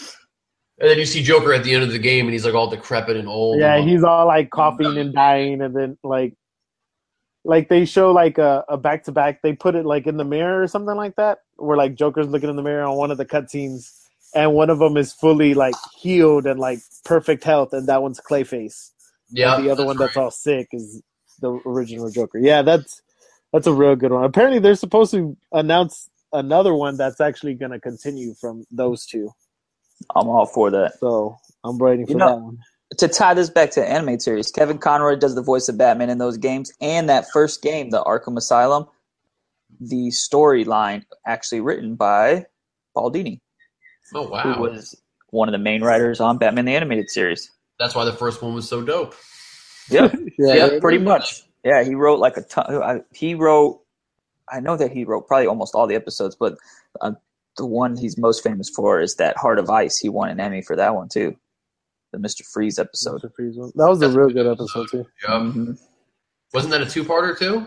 B: And then you see Joker at the end of the game, and he's like all decrepit and old.
F: Yeah,
B: and all-
F: he's all like coughing and dying, and then like, like they show like a, a back to back. They put it like in the mirror or something like that, where like Joker's looking in the mirror on one of the cutscenes, and one of them is fully like healed and like perfect health, and that one's Clayface.
B: yeah.
F: And the other
B: that's
F: one that's
B: right.
F: all sick is the original Joker. Yeah, that's that's a real good one. Apparently, they're supposed to announce another one that's actually going to continue from those two.
E: I'm all for that.
F: So I'm waiting for
E: You know-
F: that one.
E: To tie this back to the animated series, Kevin Conroy does the voice of Batman in those games, and that first game, the Arkham Asylum, the storyline actually written by Paul Dini,
B: Oh
E: who
B: wow,
E: was one of the main writers on Batman the Animated Series.
B: that's why the first one was so dope.
E: Yep.
F: Yeah,
E: Yeah, pretty much. Yeah, he wrote like a ton. I, he wrote, I know that he wrote probably almost all the episodes, but uh, the one he's most famous for is that Heart of Ice. He won an Emmy for that one too, the Mister Freeze episode.
F: Mister Freeze one. That was a
B: That's
F: real
B: a
F: good
B: good
F: episode too.
B: Yep.
E: Mhm.
B: Wasn't that a two-parter too?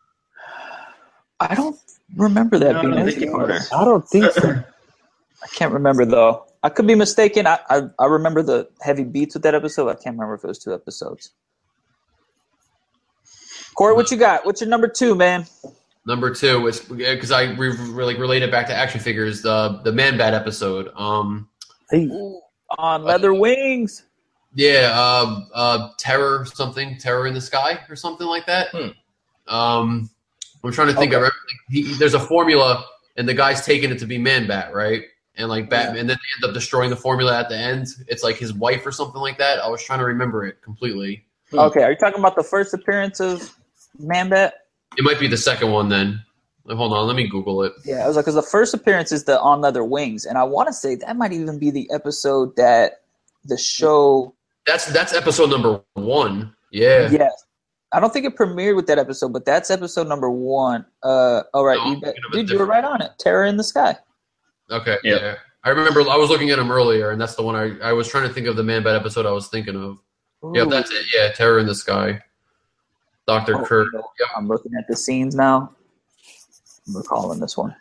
E: I don't remember that
G: No, I
E: being
G: don't
E: a
G: think it
E: two-parter.
G: was.
F: I don't think so.
E: I can't remember though. I could be mistaken. I, I I remember the heavy beats with that episode. I can't remember if it was two episodes. Corey, what you got? What's your number two, man?
B: Number two is because I re- re- like relate it back to action figures. The the Man Bat episode. Um,
F: Hey,
E: On Leather Wings.
B: yeah, uh, uh, Terror something, Terror in the Sky or something like that.
A: Hmm.
B: Um, I'm trying to think of everything. He, there's a formula, and the guy's taking it to be Man Bat, right? And like Batman, and then they end up destroying the formula at the end. It's like his wife or something like that. I was trying to remember it completely.
A: Hmm.
E: Okay, are you talking about the first appearance of Man Bat?
B: It might be the second one then. Hold on, let me Google it.
E: Yeah, I was like, because the first appearance is the On Leather Wings, and I want to say that might even be the episode that the show.
B: That's that's episode number one. Yeah.
E: Yes, I don't think it premiered with that episode, but that's episode number one. Uh, all right,
B: No,
E: you
B: I'm
E: bet-
B: thinking of a
E: dude, you were
B: different-
E: right on it. Terror in the Sky.
B: Okay.
G: Yep.
B: Yeah. I remember I was looking at him earlier, and that's the one I, I was trying to think of the Man Bat episode I was thinking of. Yeah,
E: Ooh.
B: that's it. Yeah, Terror in the Sky. Doctor
E: Oh,
B: Kurt.
E: no.
B: Yep.
E: I'm looking at the scenes now. I'm recalling this one.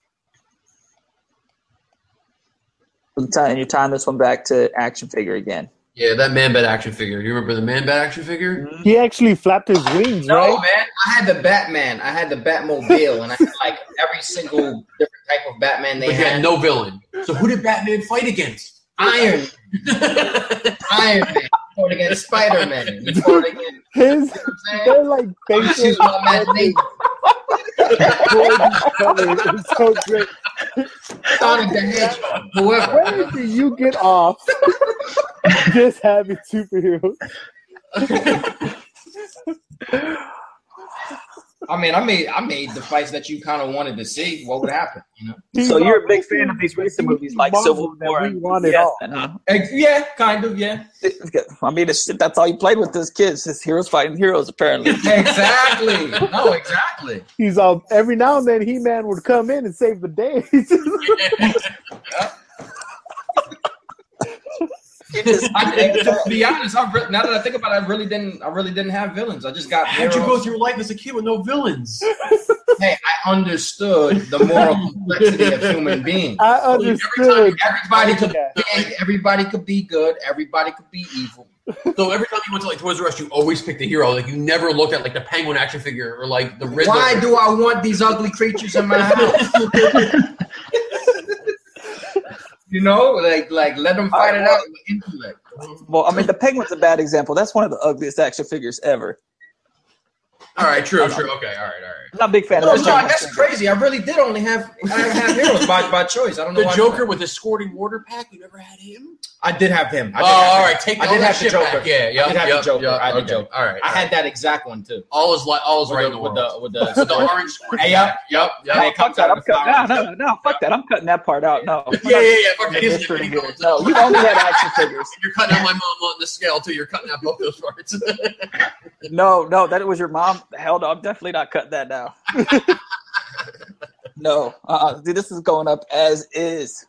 E: I'm ty- And you're tying this one back to action figure again.
B: Yeah, that Man Bat action figure. You remember the Man Bat action figure?
F: he actually flapped his wings,
A: No,
F: right?
A: man. I had the Batman. I had the Batmobile, and I had like every single different type of Batman they
B: But you had
A: had.
B: no villain. So who did Batman fight against?
A: Iron, Iron Man. He fought against Spider Man. He fought against.
F: His,
A: You know what I'm saying?
F: they're like
A: This
F: faces
A: is my imagination.
F: toward each other. It's so great.
A: Sonic the Hedgehog. Whoever.
F: Where do you get off just having superheroes?
A: I mean, I made I made the fights that you kind of wanted to see. What would happen? You know?
E: So you're a big fan of these recent movies like Civil War
F: We
E: and
F: wanted
E: yeah,
F: all.
E: huh?
A: Ex- Yeah, kind of. Yeah.
E: I mean, it's, that's all you played with as kids, is heroes fighting heroes, apparently.
A: Exactly. No, exactly.
F: He's all every now and then He-Man would come in and save the day.
A: I, to be honest, I re- now that I think about it, I really didn't. I really didn't have villains. I just got.
B: How'd you
A: heroes.
B: go through life as a kid with no villains?
A: Hey, I understood the moral complexity of human beings.
F: I
B: Every
F: understood.
B: time,
A: Everybody could.
F: Yeah.
A: Everybody could be good. Everybody could be evil.
B: so every time you went to like Toys R Us, you always picked the hero. Like you never looked at like the Penguin action figure or like the Riddler.
A: Why do I want these ugly creatures in my house? You know, like like let them fight it out with intellect.
E: Well, I mean, the Penguin's a bad example. That's one of the ugliest action figures ever.
B: All right, true, true. Okay, all right, all right.
E: I'm not a big fan
A: No,
E: of that.
A: John,
E: Penguin
A: that's
E: figure.
A: crazy. I really did only have I have heroes by, by choice. I don't know
B: The
A: why.
B: Joker with the squirting water pack. You never had him?
A: I did have him. I
B: Oh,
A: did have
B: all
A: him.
B: right. Take
A: I
B: all
A: did
B: that
A: have the
B: shit
A: Joker.
B: back. Yeah, yeah.
A: I did have
B: yep,
A: the Joker.
B: Yep,
A: I had the
B: okay.
A: Joker.
B: All right.
A: I
B: all
A: had
B: right.
A: that exact one too.
B: all is like all is
A: With
B: right
A: the,
B: in the
A: with
B: world.
A: the with the,
B: With the orange squirt
A: Hey,
B: pack. Yep, yep.
A: Hey,
E: No, fuck that. I'm cutting. No,
A: Flower.
E: no, no. Fuck that. I'm cutting that part out. No.
B: Yeah, yeah, yeah. Fuck that.
E: You're
B: He's-
E: different
B: you're
E: here.
B: going to-
E: No, you only had action figures.
B: You're cutting out my mom on the scale too. You're cutting out both those parts.
E: No, no, that was your mom. Hell no, I'm definitely not cutting that now. No, uh, dude, this is going up as is,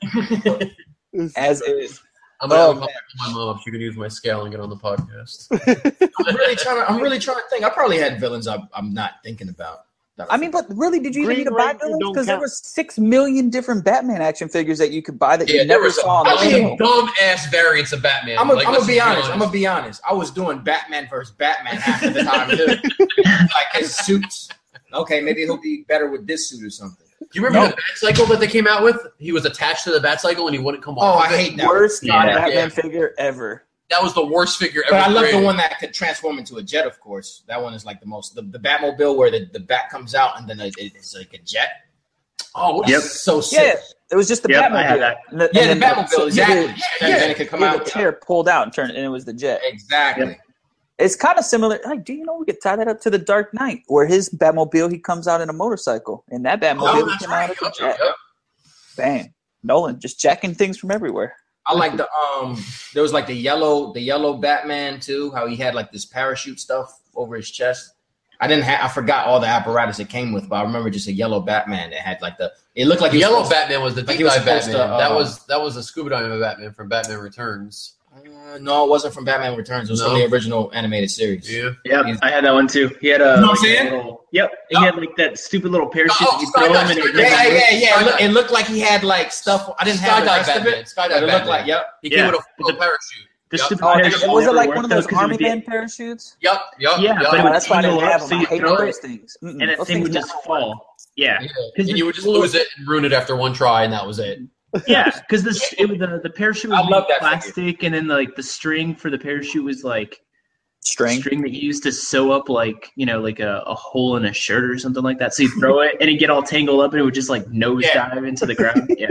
E: as is.
B: I'm gonna
E: Oh,
B: call my mom. She can use my scale and get on the podcast.
A: I'm really trying to. I'm really trying to think. I probably had villains I'm, I'm not thinking about. that
E: I mean, but really, did you even
F: Green
E: need to buy
F: Ranger
E: villains?
F: don't
E: Because there
F: count.
E: was six million different Batman action figures that you could buy that
B: Yeah,
E: you
B: there
E: never
B: was
E: saw on
B: a
E: the
B: million
E: show.
B: dumb ass variants of Batman.
A: I'm gonna
B: Like,
A: I'm
B: let's
A: be
B: be
A: honest. I'm gonna be honest. I was doing Batman versus Batman half of the time too. Like his suits. Okay, maybe he'll be better with this suit or something.
B: Do you remember
E: No.
B: the Bat Cycle that they came out with? He was attached to the Bat Cycle and he wouldn't come
A: Oh,
B: off.
A: I
B: of it.
A: hate that.
E: Worst
G: Yeah.
E: Batman
B: Yeah.
E: figure ever.
B: That was the worst figure ever.
A: But I love
B: created.
A: the one that could transform into a jet. Of course, that one is like the most. The, the Batmobile where the, the bat comes out and then it, it's like a jet.
B: Oh, what
G: Yep.
A: So
E: Yeah,
A: sick.
E: it was just the
G: Yep,
E: Batmobile.
G: I had that.
E: And the,
A: Yeah,
E: and
A: the
E: then
A: Batmobile, exactly.
E: Yeah,
A: And
B: yeah.
A: then it could come
E: yeah,
A: out.
E: the chair pulled out and turned, and it was the jet.
A: Exactly.
G: Yep.
E: It's kind of similar. Like, do you know we could tie that up to the Dark Knight, where his Batmobile he comes out in a motorcycle, and that Batmobile
B: Oh,
E: he
B: that's
E: came
B: right.
E: out as a
B: Yep,
E: jet.
B: yep.
E: Bang, Nolan just jacking things from everywhere.
A: I like the um. There was like the yellow, the yellow Batman too. How he had like this parachute stuff over his chest. I didn't have. I forgot all the apparatus it came with, but I remember just a yellow Batman that had like the. It looked like
B: The
A: he was
B: Yellow
A: supposed-
B: Batman was the
A: like
B: deep
A: he was
B: dive
A: supposed
B: Batman.
A: to, uh,
B: that was that was a scuba diving Batman from Batman Returns.
A: Uh, no, it wasn't from Batman Returns. It was
B: No.
A: from the original animated series.
B: Yeah.
G: Yep, I had that one too. He had a,
A: You know what
G: like,
A: I'm
G: a
A: saying?
G: little, yep. He had like that stupid little parachute
B: Oh,
G: that you throw him and it
B: Skydive,
A: Yeah,
G: like,
A: yeah, yeah. It, look,
B: Skydive.
A: it looked like he had like stuff. I didn't have the
B: Skydive
A: rest of
B: Batman.
A: it.
B: Skydive
A: But it looked
B: Batman.
A: like, yep.
B: He
G: Yeah.
B: came with a full
G: The-
B: parachute.
G: the
B: Yep.
G: stupid
E: Oh,
G: parachute.
E: was it
G: never
E: like
G: worked,
E: one of
G: though,
E: those
G: 'cause it
E: army
G: would be-
E: band parachutes?
B: Yep. Yep.
G: Yeah,
B: yep.
G: but it
E: Oh,
G: would
E: that's why I
G: tangle
E: didn't have
G: up,
E: them.
G: so
E: I
G: you
E: hated
G: throw
E: those
G: it,
E: things. Mm-mm.
G: and that
E: Those
G: thing would
E: things
G: just
E: never worked.
G: fall. Yeah,
B: Yeah.
G: Because
B: And you would just lose it and ruin it after one try, and that was it.
G: yeah, because this it, was- the the parachute was
A: I love
G: made
A: that
G: plastic, and then like the string for the parachute was like
E: String.
G: string that you used to sew up like you know like a, a hole in a shirt or something like that. So you throw it and it get all tangled up and it would just like nose
A: Yeah.
G: dive into the ground. Yeah,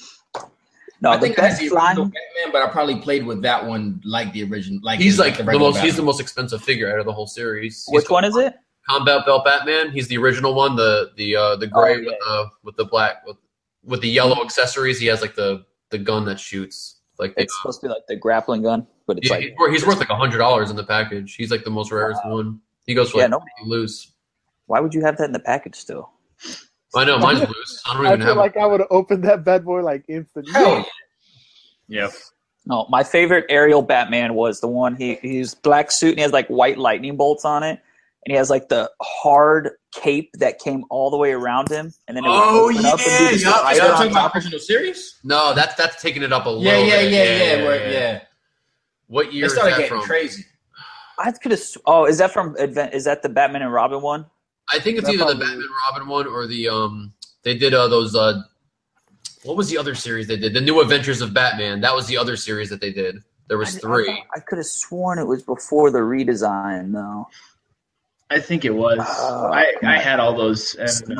E: No,
A: I
E: the
A: think I had
E: best
A: the original
E: flying.
A: Batman, but I probably played with that one like the original. Like
B: He's like the
A: regular
B: most. He's the
A: Batman.
B: most expensive figure out of the whole series. He's
E: Which one is it?
B: Combat Belt Batman. He's the original one. The the uh, the gray
E: Oh, yeah.
B: with the with the black with with the yellow accessories. He has like the the gun that shoots. Like the,
E: It's supposed to be like the grappling gun, but it's
B: yeah,
E: like
B: he's worth, he's worth like a hundred dollars in the package. He's like the most rarest one. He goes for
E: Yeah,
B: like
E: nobody-
B: loose.
E: why would you have that in the package still?
B: I know mine's loose. I don't
F: I
B: even
F: feel
B: have
F: like
B: it.
F: I would have opened that bad boy like instantly.
A: Hell
G: yeah.
E: No, my favorite aerial Batman was the one he he's black suit and he has like white lightning bolts on it, and he has like the hard cape that came all the way around him, and then it would
B: Oh,
E: open up and
B: yeah,
E: be the
B: yup,
A: Are
E: spider
A: you
B: yup.
E: on
A: talking about
E: top.
A: the original series?
B: No, that's that's taking it up a little.
A: Yeah, yeah,
B: bit.
A: yeah, yeah, where- yeah.
B: What year
A: They
B: is
A: started
B: that
A: getting
B: from?
A: crazy.
E: I could have. Oh, is that from Advent? Is that the Batman and Robin one?
B: I think it's
E: That
B: either the
E: probably-
B: Batman Robin one or the um. They did uh, those uh. What was the other series they did? The New Adventures of Batman. That was the other series that they did. There was
E: I,
B: three.
E: I, I could have sworn it was before the redesign, though.
G: I think it was.
E: Oh,
G: I, I
E: man.
G: had all those. And, uh,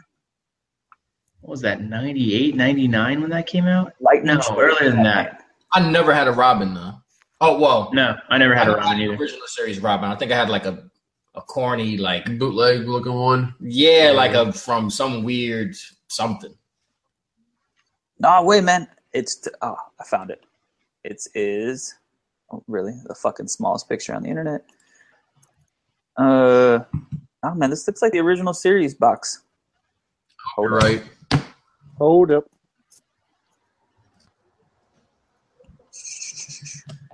G: what was that, ninety-eight, ninety-nine when that came out?
E: Lightning.
G: No,
E: strike
G: earlier than
E: Batman.
G: that.
A: I never had a Robin though. Oh well,
G: No, I never had
A: I
G: a
A: don't
G: Robin
A: have the
G: either.
A: original series Robin. I think I had like a a corny like
B: Bootleg looking one.
A: yeah, like a from some weird something.
E: No, wait, man. It's t- oh, I found it. It is oh, really the fucking smallest picture on the internet. Uh, oh man, this looks like the original series box. Hold
B: You're
E: on.
B: right.
F: Hold up.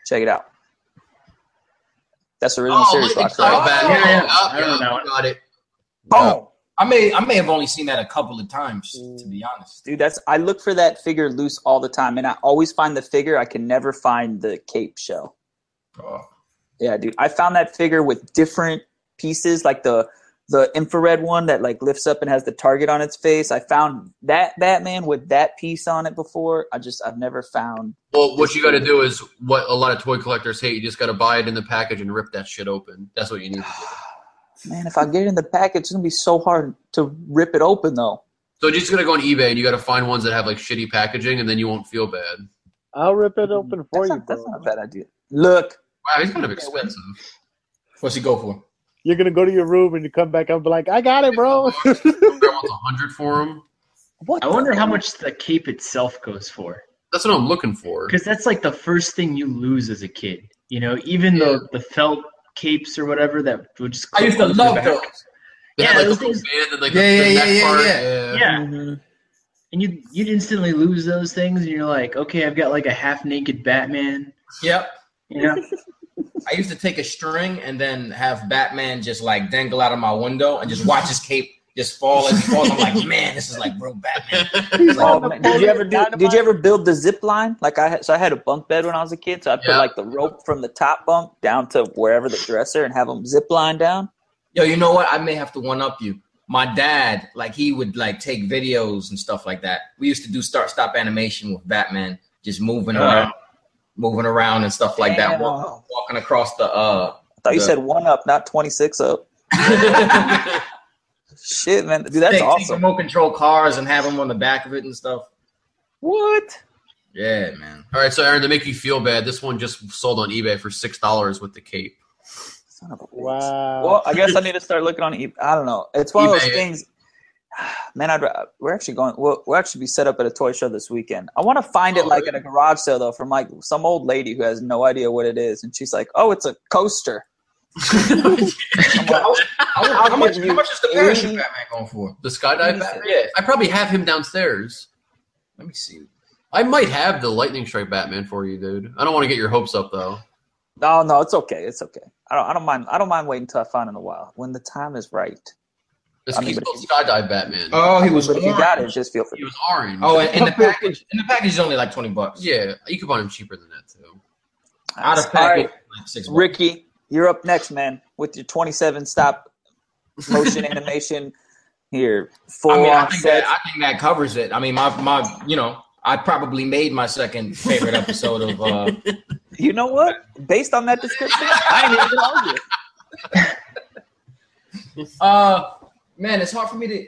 E: Check it out. That's the original
B: Oh,
E: series
B: Lightning
E: box,
B: Strike
E: right?
B: Batman.
G: Yeah, yeah.
B: Oh,
G: I don't know.
B: I got it.
E: Boom.
A: I may I may have only seen that a couple of times, to be honest.
E: Dude, that's I look for that figure loose all the time, and I always find the figure. I can never find the cape shell.
A: Oh.
E: Yeah, dude. I found that figure with different pieces, like the the infrared one that like lifts up and has the target on its face. I found that Batman with that piece on it before. I just I've never found.
B: Well, what you got to do is what a lot of toy collectors hate. You just got to buy it in the package and rip that shit open. That's what you need to do.
E: Man, if I get it in the package, it's gonna be so hard to rip it open, though.
B: So you're just gonna go on eBay and you got to find ones that have like shitty packaging, and then you won't feel bad.
F: I'll rip it open for
E: That's
F: you,
E: not,
F: bro.
E: that's not a bad idea. Look,
B: Wow, he's kind of expensive.
A: What's he go for?
F: You're gonna go to your room and you come back and be like, "I got it, bro."
B: I want a hundred for him.
E: what?
G: I
E: the
G: wonder how
E: hell?
G: much the cape itself goes for.
B: That's what I'm looking for.
G: Because that's like the first thing you lose as a kid. You know, even
B: Yeah.
G: the, the felt capes or whatever that would just.
A: I used to
G: clip onto your
A: love
G: back.
A: those.
B: They
G: Yeah,
B: had, like
G: those
B: the little
G: things-
B: band and like
A: Yeah,
B: the,
A: yeah,
B: the
A: yeah,
B: neck
A: yeah,
B: part.
A: yeah.
G: Yeah.
E: Mhm.
G: And you you'd instantly lose those things, and you're like, okay, I've got like a half naked Batman.
A: Yep.
G: You know,
A: I used to take a string and then have Batman just like dangle out of my window and just watch his cape just fall as he falls. I'm like, man, this is like real Batman.
E: Oh, man. Did you ever do? Did you ever build the zip line? Like I had, so I had a bunk bed when I was a kid, so I put
B: Yeah.
E: like the rope from the top bunk down to wherever the dresser and have them zip line down.
A: Yo, you know what? I may have to one up you. My dad, like he would like take videos and stuff like that. We used to do start stop animation with Batman, just moving
G: Oh.
A: around, moving around and stuff like that,
E: Damn.
A: walk, walking across the. uh
E: I thought you
A: the-
E: said one up, not twenty six up. Shit, man, dude, that's
A: take, take
E: awesome.
A: remote control cars and have them on the back of it and stuff.
E: What?
A: Yeah, man.
B: All right, so Aaron, to make you feel bad, this one just sold on eBay for six dollars with the cape.
E: Son of a bitch.
F: Wow.
E: Well, I guess I need to start looking on eBay. I don't know. It's one of those
B: eBay.
E: things. Man, I'd, ra- we're actually going. We'll, we'll actually be set up at a toy show this weekend. I want to find it
B: Oh,
E: like
B: really?
E: at a garage sale though, from like some old lady who has no idea what it is, and she's like, "Oh, it's a coaster." I'm like,
A: How, how, how much,
E: give
A: how
E: you
A: much is the parachute
E: eighty
A: Batman going for?
B: The skydive Batman? Yeah, I probably have him downstairs.
A: Let me see.
B: I might have the lightning strike Batman for you, dude. I don't want to get your hopes up though.
E: No, no, it's okay. It's okay. I don't. I don't mind. I don't mind waiting until I find it in a while when the time is right.
B: This
E: I mean,
B: he's
E: but
B: called
E: if
B: skydive Batman.
A: Oh, he was
E: But if you
A: orange.
E: got it, just feel free.
B: He was orange.
A: Oh, and in the package, in the package is only like twenty bucks.
B: yeah, you could buy him cheaper than that too.
A: Out of
E: All
A: package,
E: right,
A: like six bucks.
E: Ricky, you're up next, man, with your twenty-seven stop motion animation here. Full
A: I mean, I
E: on
A: think
E: set.
A: that I think that covers it. I mean, my my, you know, I probably made my second favorite episode of. uh
E: You know what? Based on that description, I ain't even gonna argue.
A: Uh, man, it's hard for me to.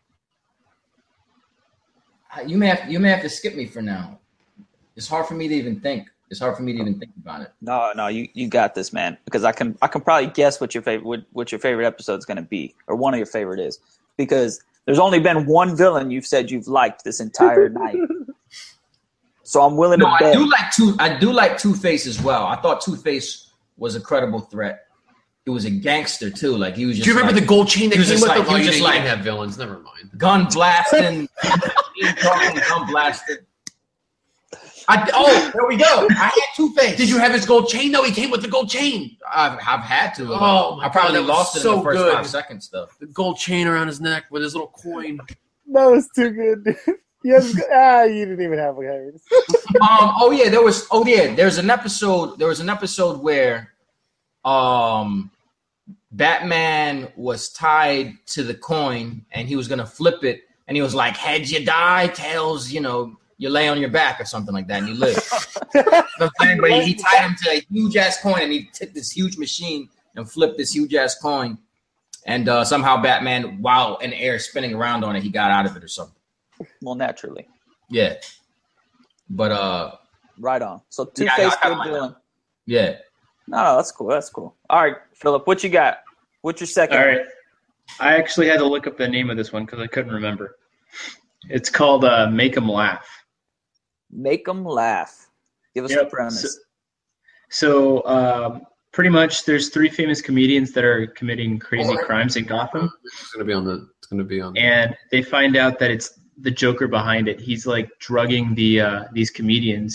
A: You may have you may have to skip me for now. It's hard for me to even think. It's hard for me to even think about it.
E: No, no, you, you got this, man. Because I can I can probably guess what your favorite what, what your favorite episode is going to be, or one of your favorite is, because there's only been one villain you've said you've liked this entire night. So I'm willing
A: No,
E: to
A: I
E: bet.
A: do like two. I do like Two-Face as well. I thought Two-Face was a credible threat. He was a gangster too. Like he was just.
B: Do you remember
A: like,
B: the gold chain that
A: he was
B: came
A: just
B: with
A: like-
B: the?
A: he was
B: Oh, you
A: just
B: didn't- you
A: like-
B: didn't have villains. Never mind.
A: gun blasting, talking gun blasting. I, oh, there we go. I had Two-Face.
B: Did you have his gold chain? No, he came with the gold chain.
A: I've, I've had to.
B: Oh, my
A: I probably
B: God, that was
A: lost it
B: so
A: in the first
B: good.
A: five seconds though.
B: The gold chain around his neck with his little coin.
F: That was too good. Yes, ah, you didn't even have a hair.
A: um. Oh yeah, there was. Oh yeah, there's an episode. There was an episode where, um, Batman was tied to the coin and he was gonna flip it, and he was like, "Heads you die, tails, you know, you lay on your back or something like that, and you live." The thing, but he, he tied him to a huge ass coin, and he took this huge machine and flipped this huge ass coin, and uh, somehow Batman, while in the air spinning around on it, he got out of it or something.
E: Well, naturally,
A: Yeah, but uh,
E: right on. So Two
A: Yeah, I-
E: Face
A: I kinda
E: good
A: like
E: villain.
A: yeah.
E: No, no, that's cool. That's cool. All right, Philip, what you got? What's your second?
G: all right. I actually had to look up the name of this one because I couldn't remember. It's called uh, Make 'Em Laugh.
E: Make them laugh. Give us
G: Yep.
E: the premise.
G: So, so um, pretty much, there's three famous comedians that are committing crazy
B: Alright.
G: crimes in Gotham,
B: It's gonna be on the. It's gonna be on.
G: and they find out that it's the Joker behind it. He's like drugging the uh, these comedians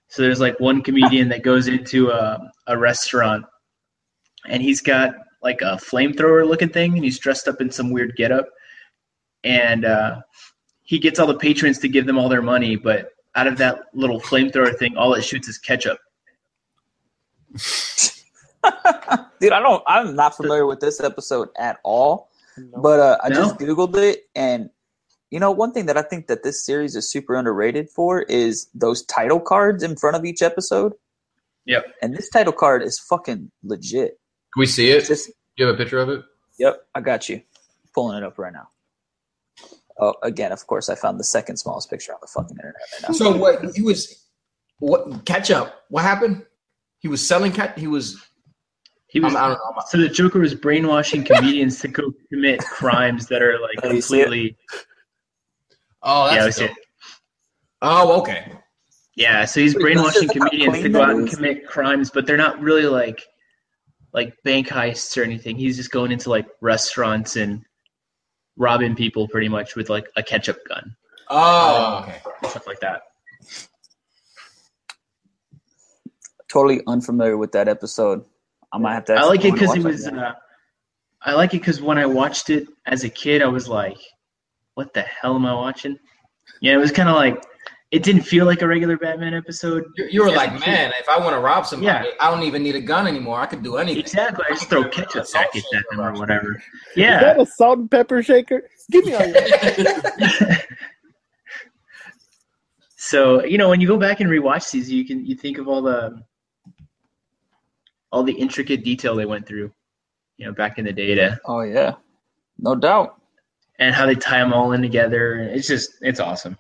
G: So there's like one comedian that goes into a, a restaurant, and he's got like a flamethrower looking thing, and he's dressed up in some weird getup, and uh, he gets all the patrons to give them all their money, but out of that little flamethrower thing, all it shoots is ketchup.
E: Dude, I don't. I'm not familiar with this episode at all, but uh, I
G: No?
E: just googled it, and you know, one thing that I think that this series is super underrated for is those title cards in front of each episode.
G: Yep.
E: And this title card is fucking legit.
B: Can we see it?
E: It's just,
B: Do you have a picture of it?
E: yep, I got you. Pulling it up right now. Oh, again, of course, I found the second smallest picture on the fucking internet right now.
A: So what he was what catch up? What happened? He was selling cat. He was.
G: He was.
A: I'm- I don't know.
G: So the Joker was brainwashing comedians to go commit crimes that are like
E: Oh, you see it?
G: completely.
B: Oh,
G: Yeah, I
B: that's
G: see
B: dope.
G: it.
A: Oh, okay.
G: Yeah, so he's
E: Wait,
G: brainwashing
E: this is how
G: comedians to
E: clean
G: go
E: that
G: out and
E: is?
G: commit crimes, but they're not really like like bank heists or anything. He's just going into like restaurants and robbing people pretty much with like a ketchup gun,
A: Oh, okay.
G: stuff like that.
E: Totally unfamiliar with that episode. I might have to.
G: I like it
E: actually
G: because it
E: watch
G: was.
E: that.
G: Uh, I like it because when I watched it as a kid, I was like, "What the hell am I watching?" Yeah, it was kind of like it didn't feel like a regular Batman episode.
A: You, you were
G: As a
A: like,
G: kid.
A: man, if I want to rob somebody,
G: Yeah.
A: I don't even need a gun anymore. I could do anything.
G: Exactly. I just throw ketchup packets at them or whatever.
F: Is
G: Yeah.
F: that a salt and pepper shaker? Give me all your.
G: So, you know, when you go back and rewatch these, you can you think of all the all the intricate detail they went through, you know, back in the day to,
E: Oh yeah, no doubt.
G: and how they tie them all in together. It's just it's awesome.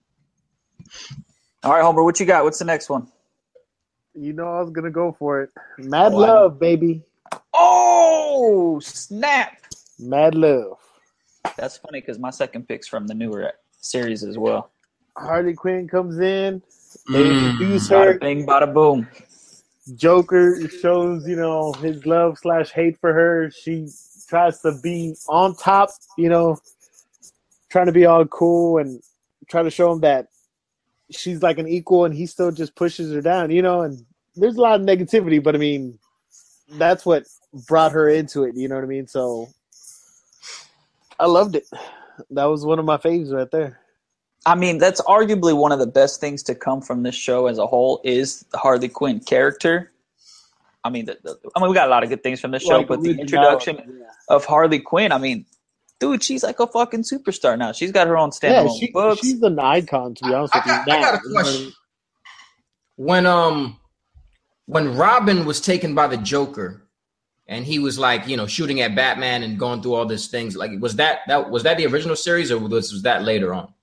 E: All right, Homer, what you got? What's the next one?
F: You know I was gonna go for it. Mad
E: Oh, I
F: Love, baby.
E: Oh snap!
F: Mad Love.
E: That's funny because my second pick's from the newer series as well.
F: Harley Quinn comes in. They
B: Mm.
F: introduce her.
E: Bada bing, bada boom.
F: Joker shows, you know, his love slash hate for her. She tries to be on top, you know, trying to be all cool and try to show him that she's like an equal, and he still just pushes her down, you know. And there's a lot of negativity, but I mean, that's what brought her into it, you know what I mean? So I loved it. That was one of my faves right there.
E: I mean, that's arguably one of the best things to come from this show as a whole is the Harley Quinn character. I mean, the, the, I mean, we got a lot of good things from this show,
F: Like
E: but the
F: originality,
E: introduction
F: yeah.
E: of Harley Quinn, I mean, dude, she's like a fucking superstar now. She's got her own
F: Yeah,
E: standalone
F: she,
E: books.
F: she's an icon, to be honest
A: I
F: with you.
A: got- I got a
F: now, you know what I
A: question.
F: mean?
A: When um when Robin was taken by the Joker and he was like, you know, shooting at Batman and going through all these things, like was that that was that the original series or was, was that later on?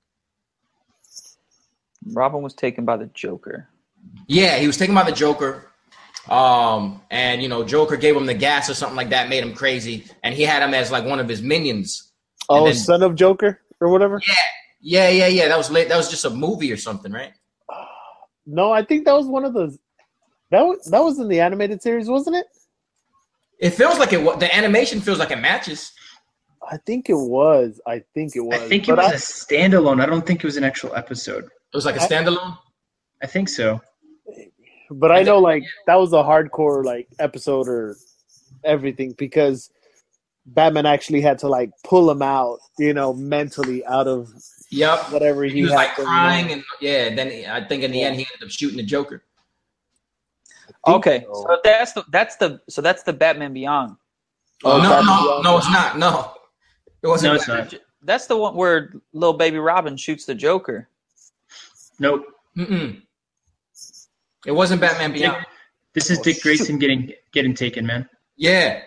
E: Robin was taken by the Joker.
A: Yeah, he was taken by the Joker. Um, and you know, Joker gave him the gas or something like that, made him crazy, and he had him as like one of his minions.
F: Oh,
A: then-
F: Son of Joker or whatever?
A: Yeah, yeah, yeah. That was late. That was just a movie or something, right?
F: No, I think that was one of those. That was, that was in the animated series, wasn't it?
A: It feels like it. wa- The animation feels like it matches.
F: I think it was. I think it was.
G: I think it
F: But
G: was
F: I-
G: a standalone. I don't think it was an actual episode.
A: It was like a
F: I-
A: standalone.
G: I think so.
F: But I know, like, that was a hardcore, like, episode or everything because Batman actually had to, like, pull him out, you know, mentally out of
A: Yep.
F: whatever he,
A: He was
F: had
A: like
F: going
A: crying,
F: on.
A: and yeah. Then he- I think in the end he ended up shooting the Joker.
F: I think
E: Okay,
F: so.
E: so that's the that's the so that's the Batman Beyond.
F: Oh,
A: no,
F: Batman
A: no,
F: Beyond.
A: no, it's not. No, it wasn't.
G: No, it's not.
E: That's the one where little baby Robin shoots the Joker.
G: Nope.
A: Mm-mm. It wasn't Batman Beyond.
G: This is Dick Grayson getting getting taken, man.
A: Yeah,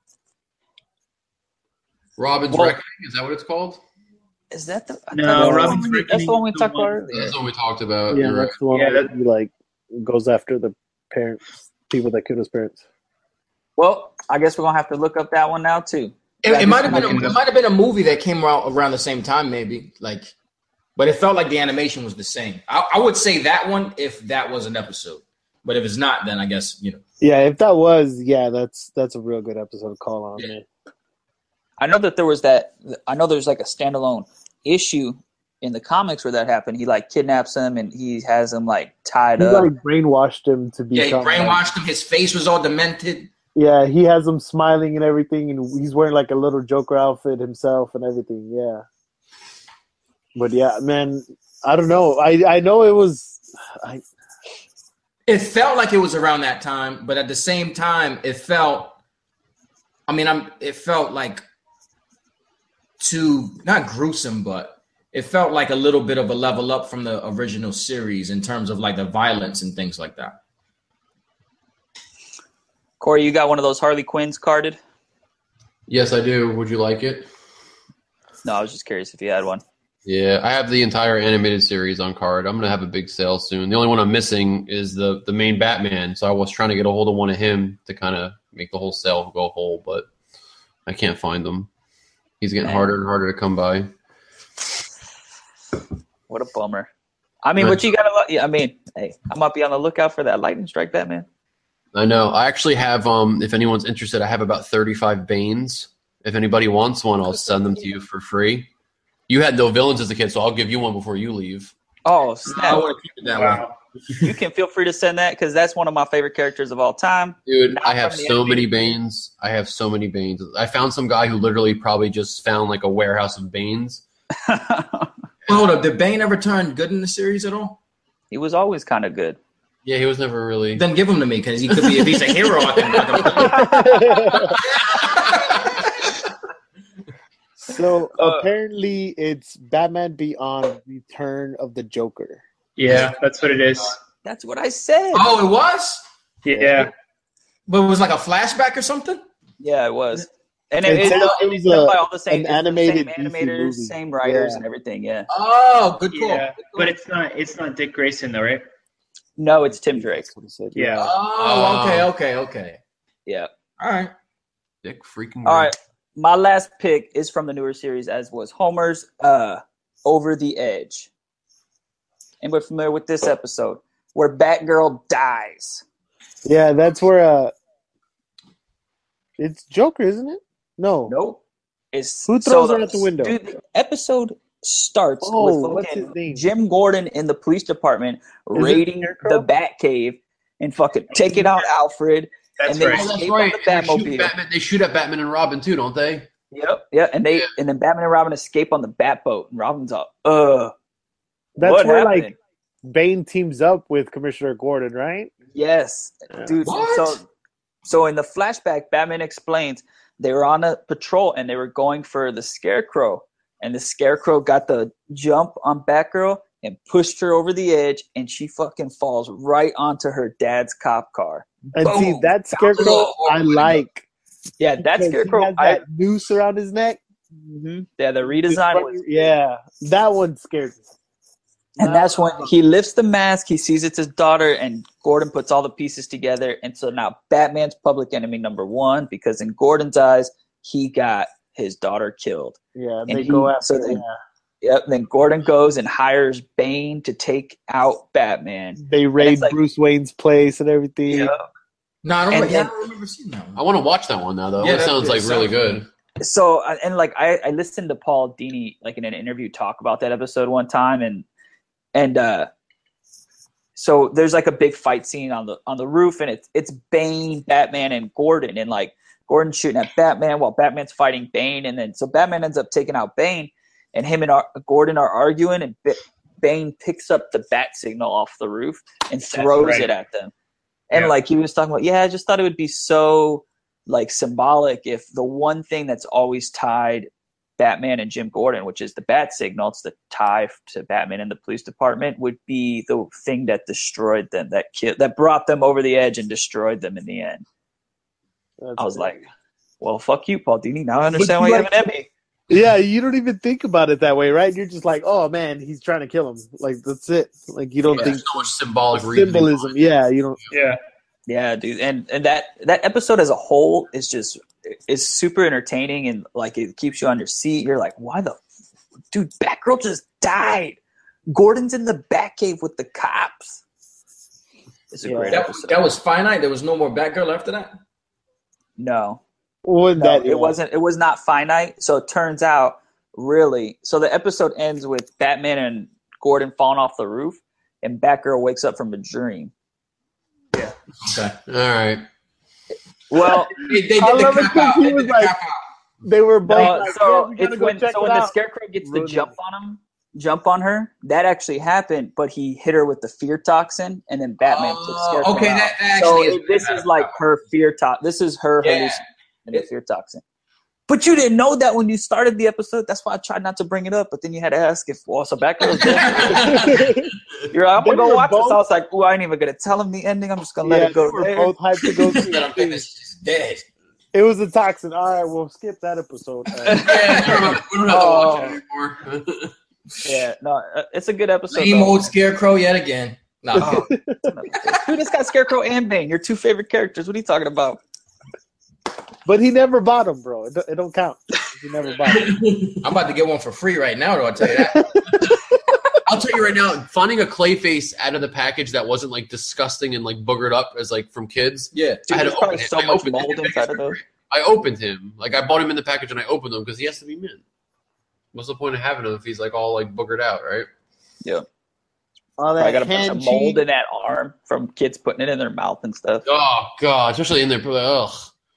B: Robin's
E: Well-
B: Reckoning, is that what it's called?
E: Is that the I
G: No,
E: thought that was
G: Robin's
E: the one we- That's
G: Reckoning
E: the one we
G: is the
E: talked about
G: one-
E: earlier.
B: That's what we talked about.
F: Yeah,
B: You're right.
F: that's the one
G: Yeah,
F: where
G: that-
F: he, like, goes after the parents, people that killed his parents.
E: Well, I guess we're gonna have to look up that one now too.
A: it,
E: Yeah,
A: it might have
E: this
A: been.
E: one
A: A, it might have been a movie that came out around the same time, maybe. Like, but it felt like the animation was the same. I, I would say that one if that was an episode. But if it's not, then I guess you know.
F: Yeah, if that was, yeah, that's that's a real good episode to call on,
A: Yeah.
F: man.
E: I know that there was that. I know there's like a standalone issue in the comics where that happened, he like kidnaps him and he has him like tied
F: He
E: up.
F: like brainwashed him to
A: Yeah, he
F: become. like-
A: brainwashed him. His face was all demented.
F: yeah, he has him smiling and everything, and he's wearing like a little Joker outfit himself and everything. Yeah, but yeah, man, I don't know. I I know it was. I
A: It felt like it was around that time, but at the same time, it felt. I mean, I'm. It felt like too not gruesome, but it felt like a little bit of a level up from the original series in terms of like the violence and things like that.
E: Corey, you got one of those Harley Quinns carded?
B: Yes, I do. Would you like it?
E: No, I was just curious if you had one.
B: Yeah, I have the entire animated series on card. I'm gonna have a big sale soon. The only one I'm missing is the the main Batman. So I was trying to get a hold of one of him to kind of make the whole sale go whole, but I can't find them. He's getting
E: Man.
B: harder and harder to come by.
E: What a bummer. I mean, what you gotta. lo- Yeah, I mean, hey, I might be on the lookout for that lightning strike Batman.
B: I know. I actually have. Um, if anyone's interested, I have about thirty-five Banes. If anybody wants one, I'll send them to you for free. You had no villains as a kid, so I'll give you one before you leave.
E: Oh,
A: I
E: snap.
A: want to keep it that way.
G: Wow.
E: You can feel free to send that because that's one of my favorite characters of all time.
B: Dude,
E: Not
B: I have
E: from the
B: so
E: animated
B: many Banes. I have so many Banes. I found some guy who literally probably just found like a warehouse of Banes.
A: Hold up, did Bane ever turn good in the series at all?
E: He was always kind of good.
B: Yeah, he was never really.
A: Then give him to me because he could be. If he's a hero, I can. I can
F: so
E: Uh,
F: apparently it's Batman Beyond: Return of the Joker.
G: Yeah, that's what it is.
E: That's what I said.
A: oh, it was.
G: Yeah.
A: But it was like a flashback or something.
E: Yeah, it was. And it,
F: It
E: it's
F: said
E: done-
F: it
E: it's
F: was
E: done
F: a-
E: by all the same,
F: an
E: it's the
F: animated
E: same
F: D C
E: animators,
F: movie.
E: same writers,
F: Yeah.
E: and everything. Yeah.
A: Oh, good call.
G: Yeah. But it's not it's not Dick Grayson though, right?
E: No, it's Tim Drake.
F: That's what it said.
G: Yeah.
A: Oh, okay, okay, okay.
E: Yeah.
A: All right.
B: Dick freaking.
E: All right. My last pick is from the newer series, as was Homer's uh, Over the Edge. And we're familiar with this episode where Batgirl dies.
F: Yeah, that's where uh, it's Joker, isn't it? No.
E: Nope. It's
F: Who throws
E: so
F: her out the window?
E: Dude, the episode starts
F: Oh,
E: with
F: what's
E: fucking
F: his name?
E: Jim Gordon in the police department
F: it
E: raiding
F: Scarecrow?
E: the Batcave and fucking taking out Alfred.
G: That's
E: And they
G: right.
B: Oh, that's
E: escape
B: right.
E: on the
B: They shoot,
E: Batmobile.
B: Batman, they shoot at Batman and Robin too, don't they?
E: Yep. Yeah. And they
B: Yeah.
E: and then Batman and Robin escape on the Batboat, and Robin's up. Uh,
F: That's
E: what
F: where
E: happened?
F: like Bane teams up with Commissioner Gordon, right?
E: Yes,
F: Yeah.
E: dude.
A: What?
E: So, so in the flashback, Batman explains they were on a patrol and they were going for the Scarecrow, and the Scarecrow got the jump on Batgirl and pushed her over the edge, and she fucking falls right onto her dad's cop car.
F: And see,
E: Boom.
F: that Scarecrow
A: Oh,
F: I
A: oh my
F: like.
E: Yeah, that
F: because
E: Scarecrow.
F: He has
E: I,
F: that noose around his neck.
E: Mhm. Yeah, the redesign was.
F: Yeah, that one scared me.
E: And that's when he lifts the mask, he sees it's his daughter, and Gordon puts all the pieces together. And so now Batman's public enemy number one, because in Gordon's eyes, he got his daughter killed.
F: Yeah,
E: And
F: they
E: he-
F: go after.
E: so they-
F: yeah.
E: Yep. Then Gordon goes and hires Bane to take out Batman.
F: They raid
E: like-
F: Bruce Wayne's place and everything.
E: Yep.
A: No, I don't.
E: And
A: re- yeah,
E: then-
A: I don't remember seeing that
B: I
A: one.
B: want to watch that one now, though.
A: Yeah,
B: that
A: that-
B: sounds like
A: it
B: really
A: sounds-
B: good.
E: So uh, and like I, I listened to Paul Dini like in an interview talk about that episode one time, and and uh so there's like a big fight scene on the on the roof, and it's it's Bane, Batman, and Gordon, and like Gordon shooting at Batman while Batman's fighting Bane, and then so Batman ends up taking out Bane, and him and Ar- Gordon are arguing, and B- Bane picks up the bat signal off the roof and throws
G: right.
E: it at them, and
G: Yeah.
E: like he was talking about, yeah, I just thought it would be so like symbolic if the one thing that's always tied Batman and Jim Gordon, which is the bat signal, it's the tie to Batman and the police department, would be the thing that destroyed them, that ki- that brought them over the edge and destroyed them in the end.
F: That's
E: I was
F: it.
E: like, well, fuck you, Paul Dini. Now I understand
F: But
E: why
F: you
E: you have an Emmy.
F: yeah, you don't even think about it that way, right? You're just like, oh man, he's trying to kill him. Like that's it. Like you don't
B: Yeah,
F: think
B: there's so much symbolic reasoning
F: symbolism.
B: behind it.
F: Yeah, you don't.
G: Yeah.
E: Yeah, dude, and and that that episode as a whole is just is super entertaining, and like it keeps you on your seat. You're like, why the dude? Batgirl just died. Gordon's in the Batcave with the cops. It's a
F: Yeah.
E: great
A: That,
E: episode.
A: that was finite. There was no more Batgirl after that.
E: no,
F: When
E: no,
F: that
E: it wasn't. It was not finite. So it turns out really. So the episode ends with Batman and Gordon falling off the roof, and Batgirl wakes up from a dream.
A: Okay.
B: All right.
E: Well,
A: They, they did
F: I
A: the
F: love it
A: cop
F: 'cause
A: out.
F: he
A: They
F: was
A: did the
F: like-
A: cop out.
F: They were both
E: no,
F: like,
E: so
F: yeah, we gotta
E: it's
F: go
E: when
F: check
E: so
F: it
E: when the
F: out.
E: Scarecrow gets the
F: Ruined
E: jump
F: it.
E: on him, jump on her. That actually happened, but he hit her with the fear toxin, and then Batman took
A: Oh,
E: Scarecrow
A: okay,
E: out.
A: that- that
E: so
A: actually is
E: it- this
A: better.
E: is like her fear tox. This is her
A: Yeah.
E: hallucination and the fear toxin. But you didn't know that when you started the episode. That's why I tried not to bring it up. But then you had to ask if well, so Batgirl's dead. You're like, I'm
F: They
E: gonna go
F: were
E: watch this.
F: both-
E: I was like, oh, I ain't even gonna tell him the ending. I'm just gonna let
F: Yeah,
E: it go
F: they were
E: there.
F: both hyped to go see
A: That I'm
F: it.
A: thinking it's just dead.
F: It was a toxin. All right, we'll skip that episode. Uh,
B: Yeah, we don't have, we don't have to watch it anymore.
E: Yeah, no, uh, it's a good episode.
A: Lame
E: though.
A: old Scarecrow yet again. No.
E: Dude, it's got Scarecrow and Bane. Your two favorite characters. What are you talking about?
F: but he never bought them, bro. It, don't- it don't count. He never bought them.
A: I'm about to get one for free right now, though. I'll tell you that.
B: I'll tell you right now, finding a Clayface out of the package that wasn't like disgusting and like boogered up as like from kids.
A: Yeah.
E: Dude,
B: I had
E: there's
B: to
E: probably
B: open it.
E: so
B: I
E: much
B: opened
E: mold
B: it.
E: inside of those.
B: I opened him. Like I bought him in the package and I opened him because he has to be mint. What's the point of having him if he's like all like boogered out, right?
E: Yeah.
F: All
E: I
F: that
E: got a bunch
F: hand
E: of mold
F: cheek.
E: in that arm from kids putting it in their mouth and stuff.
B: Oh god, especially in there. Ugh.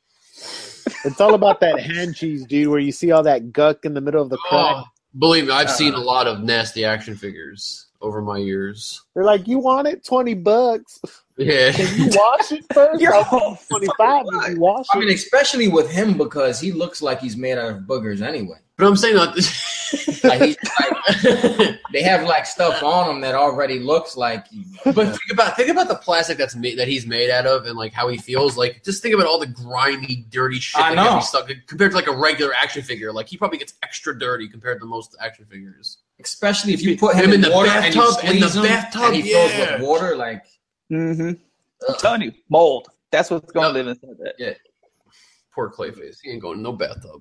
F: It's all about that hand cheese, dude, where you see all that guck in the middle of the crack.
B: Oh, believe me, I've
G: Uh.
B: seen a lot of nasty action figures over my years.
F: They're like, you want it? twenty bucks.
B: Yeah.
F: Can you wash it first?
E: You're
F: Like,
E: all
F: twenty-five if you wash
A: I mean,
F: it.
A: especially with him because he looks like he's made out of boogers anyway.
B: But I'm saying that
A: Like he's like, they have like stuff on him that already looks like.
B: But think about think about the plastic that's made that he's made out of and like how he feels. Like just think about all the grimy, dirty shit
A: I
B: that
A: know.
B: gets me stuck compared to like a regular action figure. Like he probably gets extra dirty compared to most action figures.
A: Especially if you put him,
B: Him
A: in,
B: in the
A: water and you
B: bathtub, in the
A: squeeze him
B: bathtub,
A: and he fills
B: yeah.
A: with water, like
E: Mm-hmm. I'm telling you, mold. That's what's going to
B: Yep.
E: live inside that.
B: Poor Clayface. He ain't going in no bathtub.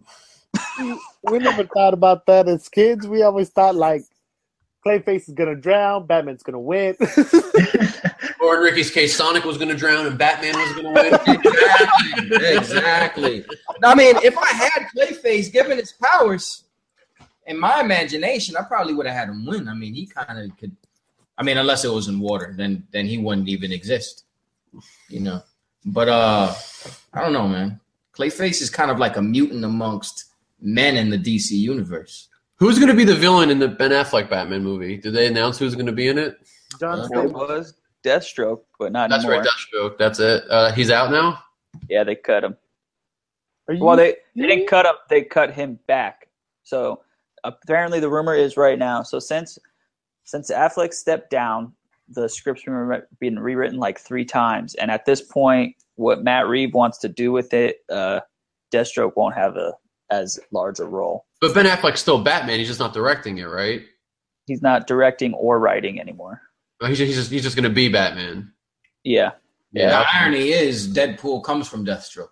F: We never thought about that as kids. We always thought like Clayface is gonna drown, Batman's gonna win.
B: Or in Ricky's case, Sonic was going to drown and Batman was going to win.
A: exactly, exactly. I mean, if I had Clayface given his powers, in my imagination, I probably would have had him win. I mean, he kind of could. I mean, unless it was in water, then then he wouldn't even exist, you know. But uh, I don't know, man. Clayface is kind of like a mutant amongst men in the D C universe.
B: Who's going to be the villain in the Ben Affleck Batman movie? Did they announce who's going to be in it?
F: John
A: Uh,
E: There
F: Stamos.
E: was Deathstroke, but not
B: That's
E: anymore.
B: right, Deathstroke. That's it. Uh, he's out now?
E: Yeah, they cut him.
F: Are you
E: Well, they, they didn't
F: serious?
E: cut him. They cut him back. So apparently, the rumor is right now. So since since Affleck stepped down, the script's been been rewritten like three times, and at this point, what Matt Reeves wants to do with it, uh, Deathstroke won't have a as large a role.
B: But Ben Affleck's still Batman. He's just not directing it, right?
E: He's not directing or writing anymore.
B: Oh, He's just, he's just, he's just going to be Batman.
E: Yeah,
A: Yeah,
B: Yeah.
A: the irony is Deadpool comes from Deathstroke.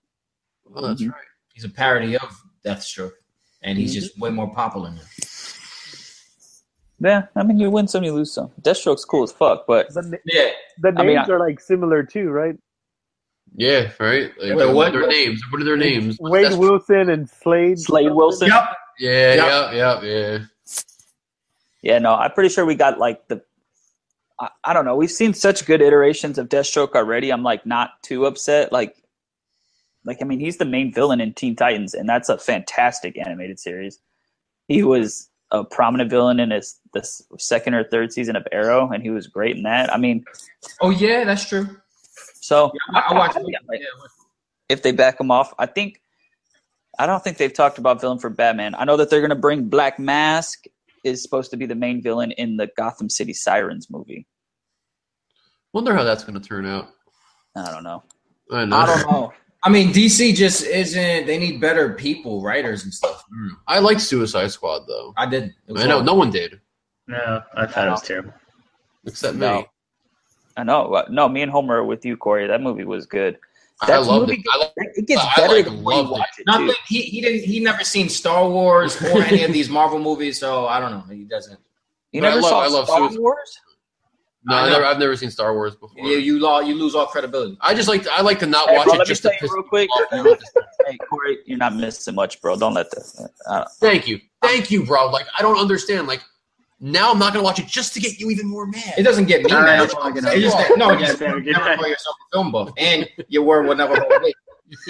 B: Oh, that's
E: Mhm.
B: right.
A: He's a parody of Deathstroke, and he's
E: Mhm.
A: just way more popular now.
E: yeah. I mean, you win some, you lose some. Deathstroke's cool as fuck, but
F: The, na-
A: Yeah,
F: the
E: I
F: names
E: mean, I-
F: are like similar too, right?
B: Yeah, right? Like,
A: Wait,
B: what
A: what?
B: are their names? What are their names?
F: Wade
B: That's-
F: Wilson and Slade.
E: Slade Wilson.
A: Yep.
B: Yeah,
A: Yep.
B: yeah, yeah, yeah.
E: Yeah, no, I'm pretty sure we got like the. I, I don't know. We've seen such good iterations of Deathstroke already. I'm like not too upset. Like, like I mean, he's the main villain in Teen Titans, and that's a fantastic animated series. He was a prominent villain in his this second or third season of Arrow, and he was great in that. I mean,
A: Oh yeah, that's true.
E: so
A: I, I watched.
E: Yeah, like,
A: yeah,
E: if they back him off, I think. I don't think they've talked about villain for Batman. I know that they're going to bring Black Mask is supposed to be the main villain in the Gotham City Sirens movie.
B: Wonder how that's going to turn out.
E: I don't know.
B: I know.
E: I don't know.
A: I mean, D C just isn't. They need better people, writers and stuff. I don't know.
B: I liked Suicide Squad, though.
A: I did. It was
B: I know.
A: hard.
B: No one did,
G: No, I thought it was terrible.
B: except
E: No.
B: me.
E: I know. Uh, No, me and Homer are with you, Corey. That movie was good.
B: I
E: That
B: loved
E: movie
B: it. I, lo-
E: It gets
B: I,
E: better
B: like,
E: the more you
B: loved it.
E: watch it,
A: Nothing.
E: too.
A: He he didn't. He never seen Star Wars or any of these Marvel movies, so I don't know. He doesn't.
E: You
B: But I
E: never
B: love-
E: saw
B: I love
E: Star
B: Suicide-
E: Wars?
B: no,
A: I
B: I
A: know.
B: never, I've never seen Star Wars before.
A: You you, lo- you lose all credibility.
B: I just like to, I like to not
E: Hey,
B: watch
E: bro,
B: it
E: let me
B: just
E: tell
B: to
E: you
B: piss
E: real quick.
B: people off.
E: Hey, Corey, you're not missing much, bro. Don't let that. Uh,
B: Thank you.
E: I
B: Thank you, bro. Like, I don't understand. Like, now I'm not gonna watch it just to get you even more mad.
A: It doesn't get me
G: All right,
A: mad.
G: I'll fucking
A: It's just
G: up.
A: that, no,
G: Yeah,
A: just
G: better
A: never
G: get
A: call yourself a film buff, and your word will never hold weight.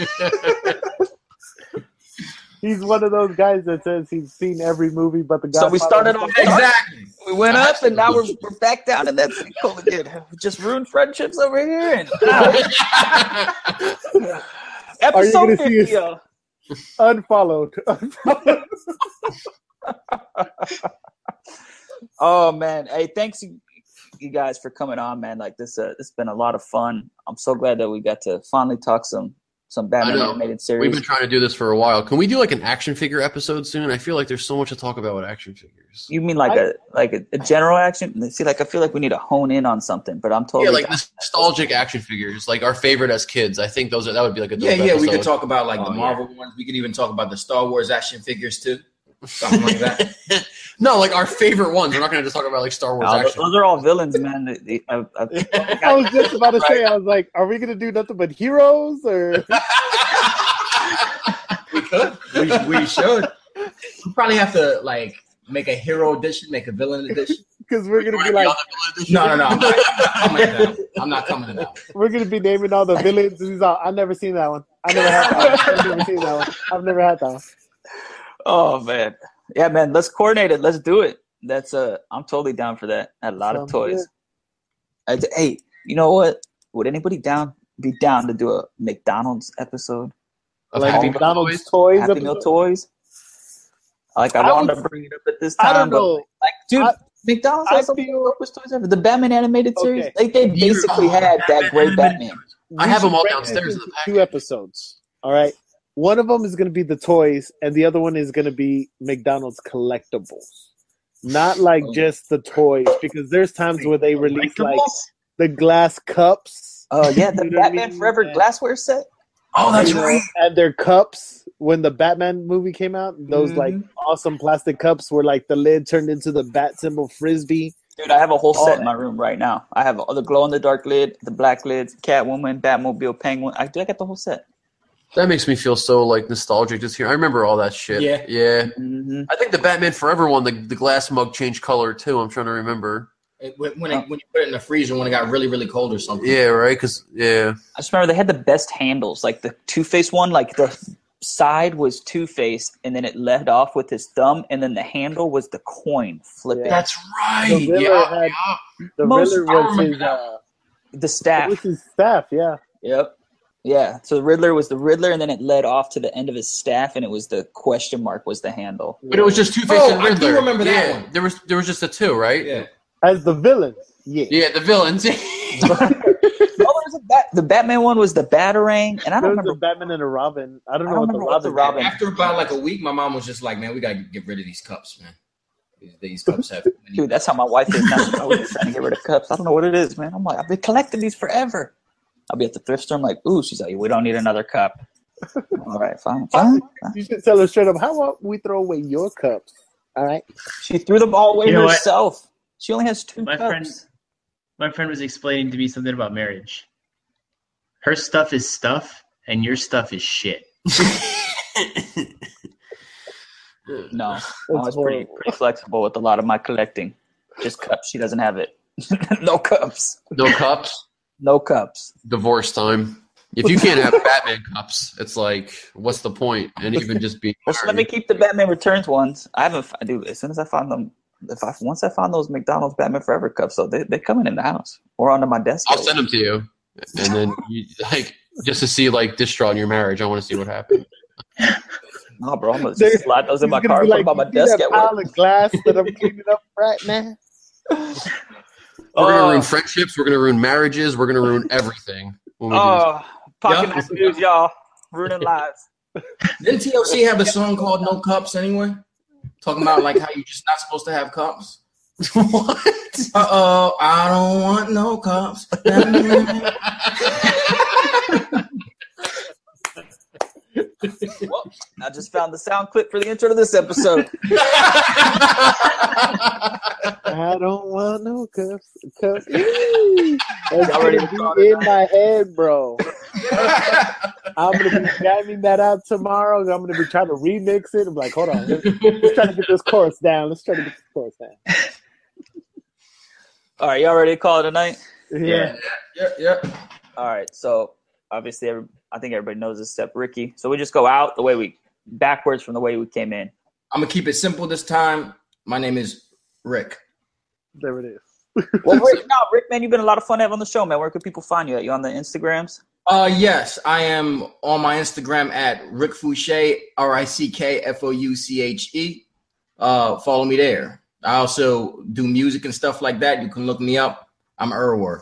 F: He's one of those guys that says he's seen every movie but the
E: So we
F: Godfather.
E: started off
A: Exactly.
E: We went up, and now we're, we're back down in that sinkhole again. We just ruined friendships over here. And, ah. Episode
F: gonna see
E: fifty,
F: us-
E: yo.
F: Unfollowed. Unfollowed.
E: Oh man, hey, thanks you, you guys for coming on, man. Like this, uh, it's been a lot of fun. I'm so glad that we got to finally talk some some Batman
B: know.
E: animated series.
B: We've been trying to do this for a while. Can we do like an action figure episode soon? I feel like there's so much to talk about with action figures.
E: You mean like
F: I-
E: a like a, a general action? See, like I feel like we need to hone in on something, but I'm totally
B: Yeah, like
E: down.
B: nostalgic action figures, like our favorite as kids. I think those are that would be like a dope
A: Yeah, yeah. We
B: episode.
A: could talk about like the
E: Oh, yeah.
A: Marvel ones. We could even talk about the Star Wars action figures too. Something like that.
B: No, like our favorite ones. We're not going to just talk about like Star Wars
E: No, those,
B: action.
E: those are all villains, man. They- they- I, I,
F: I was just about to say, I was like, are we gonna do nothing but heroes or
A: We could. We, we should. We probably have to like make a hero edition, make a villain edition.
F: because we're gonna
B: Wanna
F: be like
B: on the Villain
A: No, no, no. I'm not,
B: Edition?
A: I'm not coming to that. I'm not coming to that.
F: we're gonna be naming all the villains. He's all, I've never seen that one. I never had that one. I've never seen that one. I've never had that one.
E: oh man, yeah, man. Let's coordinate it. Let's do it. That's uh, I'm totally down for that. A lot
F: Sounds
E: of toys.
F: good.
E: I, hey, you know what? Would anybody down be down to do a McDonald's episode?
B: Of
F: Like
B: Happy Meal
F: McDonald's
B: toys?
F: toys.
E: Happy Meal
F: episode?
E: toys. Like I,
F: I
E: wanted
F: would-
E: to bring it up at this
F: I
E: time,
F: don't
E: but
F: know.
E: like, dude,
F: I-
E: McDonald's
F: I
E: has some of the
F: feel-
E: dopest toys ever. The Batman animated series,
F: Okay.
E: like they basically
B: Oh,
E: had that
B: Batman
E: great
B: animated
E: Batman.
F: We
B: I have them
F: should
B: all
F: break
B: downstairs
F: this
B: in the
F: into
B: package.
F: Two episodes. All right. One of them is going to be the toys, and the other one is going to be McDonald's collectibles. Not like
E: Oh.
F: just the toys, because there's times where they release like
G: Collectibles?
F: the glass cups.
E: Oh yeah, the
F: You know what I
E: Batman
F: mean?
E: Forever
F: And-
E: glassware set.
A: Oh, that's
F: you know,
A: right.
F: And their cups when the Batman movie came out, those like
E: Mhm.
F: awesome plastic cups where like the lid turned into the bat symbol frisbee.
E: Dude, I have a whole
F: Oh.
E: set in my room right now. I have all the glow in the dark lid, the black lids, Catwoman, Batmobile, Penguin. I do. I got the whole set.
B: That makes me feel so like nostalgic just here. I remember all that shit.
A: Yeah.
B: Yeah.
E: Mm-hmm.
B: I think the Batman Forever one, the, the glass mug changed color too. I'm trying to remember.
A: It- when when, it, when you put it in the freezer when it got really really cold or something.
B: Yeah, right. Because yeah,
E: I just remember they had the best handles. Like the Two Face one, like the side was Two Face, and then it led off with his thumb, and then the handle was the coin flipping.
F: Yeah.
B: that's right.
F: The Riddler
B: Yeah,
F: had-
B: yeah.
F: The
E: Most-
F: Riddler
B: I
F: was
B: remember
F: his,
B: that.
F: uh,
E: The
F: it
E: staff.
F: was his staff. Yeah.
E: Yep. Yeah. So the Riddler was the Riddler, and then it led off to the end of his staff, and it was the question mark was the handle.
B: But it was just Two Face
A: Oh,
B: and
A: I do
B: Riddler.
A: remember that
B: yeah,
A: one.
B: There was there was just the two, right?
A: Yeah.
F: As the villain. Yeah.
B: Yeah, the villains.
E: Oh, there was a Bat- the Batman one was the Batarang, and I
F: There
E: don't
F: was
E: remember.
F: a Batman and a Robin. I don't
E: I
F: know
E: don't
F: what the
E: remember what the
F: Robin.
E: Robin-
A: After about like a week, my mom was just like, "Man, we gotta get rid of these cups, man. These, these cups have."
E: Dude, that's how my wife is now. I was trying to get rid of cups. I don't know what it is, man. I'm like, I've been collecting these forever. I'll be at the thrift store. I'm like, ooh, she's like, we don't need another cup. All right, fine, fine. fine.
F: You should tell her straight up. How about we throw away your cups? All right.
E: She threw them all away
G: You know what?
E: herself. She only has two
G: My
E: cups.
G: friend, my friend was explaining to me something about marriage. Her stuff is stuff, and your stuff is shit.
E: No, I was pretty
F: horrible.
E: pretty flexible with a lot of my collecting. Just cups. She doesn't have it. No cups.
B: No cups.
E: No cups.
B: Divorce time. If you can't have Batman cups, it's like, what's the point? And even just being
E: Well, so let me keep the Batman Returns ones. I haven't. I do as soon as I find them. If I once I find those McDonald's Batman Forever cups, so they they're coming in the house or under my desk.
B: I'll send them to you, and then you like just to see like distraught in your marriage. I want to see what happens.
E: No, bro, I'm gonna
F: They're-
E: just slide those in my
F: He's gonna
E: car,
F: be
E: put them on my
F: "You see
E: desk
F: that
E: at work.
F: pile of glass that I'm cleaning up right now.
B: We're gonna
E: Oh.
B: ruin friendships. We're gonna ruin marriages. We're gonna ruin everything. When we do
E: Oh, Pocket
A: Yeah.
E: Knife News, y'all. Ruining lives.
A: Didn't T L C have a song called "No Cups" anyway? Talking about like how you're just not supposed to have cups.
B: this. What?
A: Uh oh, I don't want no cups.
E: Well, I just found the sound clip for the intro to this episode.
F: I don't want no cups. cups. That's
E: Already
F: already in my head, bro. I'm gonna be jamming that out tomorrow. I'm gonna be trying to remix it. I'm like, hold on, let's, let's try to get this chorus down. Let's try to get this chorus down.
E: All right, y'all ready to call it a night?
F: Yeah.
A: Yeah, yeah.
E: All right, so obviously, every, I think everybody knows this except Ricky. So we just go out the way we backwards from the way we came in.
A: I'm gonna keep it simple this time. My name is Rick.
F: There it is.
E: Well, Rick, no, Rick, man, you've been a lot of fun to have on the show, man. Where can people find you at? You on the Instagrams?
A: Uh, yes, I am on my Instagram at Rick Fouché, R I C K F O U C H E. Uh, follow me there. I also do music and stuff like that. You can look me up. I'm Erwar.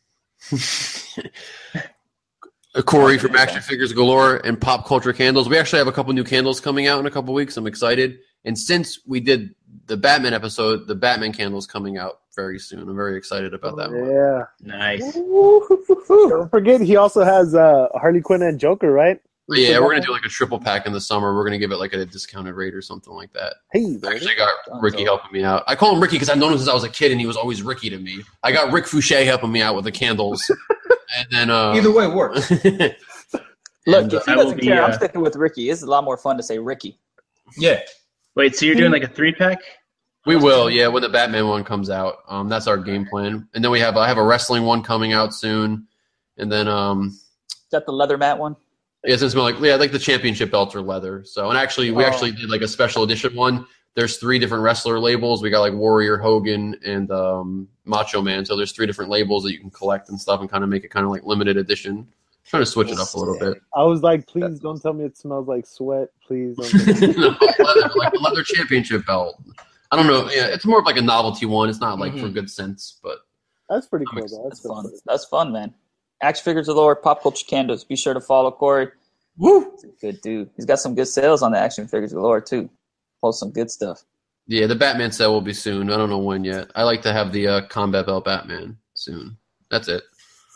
B: Corey from Action Figures Galore and Pop Culture Candles. We actually have a couple new candles coming out in a couple weeks. I'm excited. And since we did the Batman episode, the Batman candle's coming out very soon. I'm very excited about that one.
F: Yeah.
G: Nice.
F: Don't forget, he also has uh, Harley Quinn and Joker, right?
B: But yeah, we're gonna do like a triple pack in the summer. We're gonna give it like at a discounted rate or something like that.
F: Hey,
B: I actually got Ricky helping me out. I call him Ricky because I've known him since I was a kid, and he was always Ricky to me. I got Rick Fouché helping me out with the candles, and then uh,
A: Either way works.
E: Look,
B: And,
E: if he
G: I will
E: doesn't
G: be,
E: care, I'm
G: uh,
E: sticking with Ricky. It's a lot more fun to say Ricky.
A: Yeah.
G: Wait, so you're doing like a three pack?
B: we will, yeah, when the Batman one comes out. Um, that's our game plan. And then we have I have a wrestling one coming out soon, and then um,
E: Is that the leather mat one?
B: yeah, since we're like yeah, like the championship belts are leather. So and actually we
E: Oh.
B: actually did like a special edition one. There's three different wrestler labels. We got like Warrior, Hogan, and um, Macho Man. So there's three different labels that you can collect and stuff, and kind of make it kind of like limited edition. Trying to switch it up a little bit.
F: I was like, please don't tell me it smells like sweat. Please don't.
B: No, leather, like a leather championship belt. I don't know. Yeah, it's more of like a novelty one. It's not like for
A: Mhm.
B: good sense, but
F: That's pretty cool,
B: That's
F: though. That's
E: That's fun.
F: pretty
E: That's fun, man. Action Figures Galore, Pop Culture Candles. Be sure to follow Corey.
B: woo.
E: He's a good dude. He's got some good sales on the Action Figures Galore, too. Post some good stuff.
B: Yeah, the Batman set will be soon. I don't know when yet. I like to have the uh, Combat Belt Batman soon. That's it.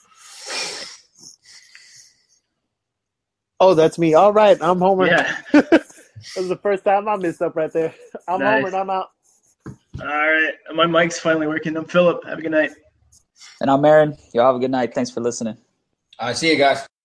F: Oh, that's me. All right, I'm Homer.
G: Yeah.
F: That was the first time I messed up right there. I'm
G: Nice.
F: Homer. And I'm out.
G: All right. My mic's finally working. I'm Philip. Have a good night.
E: And I'm Aaron. Y'all have a good night. Thanks for listening.
A: I see you guys.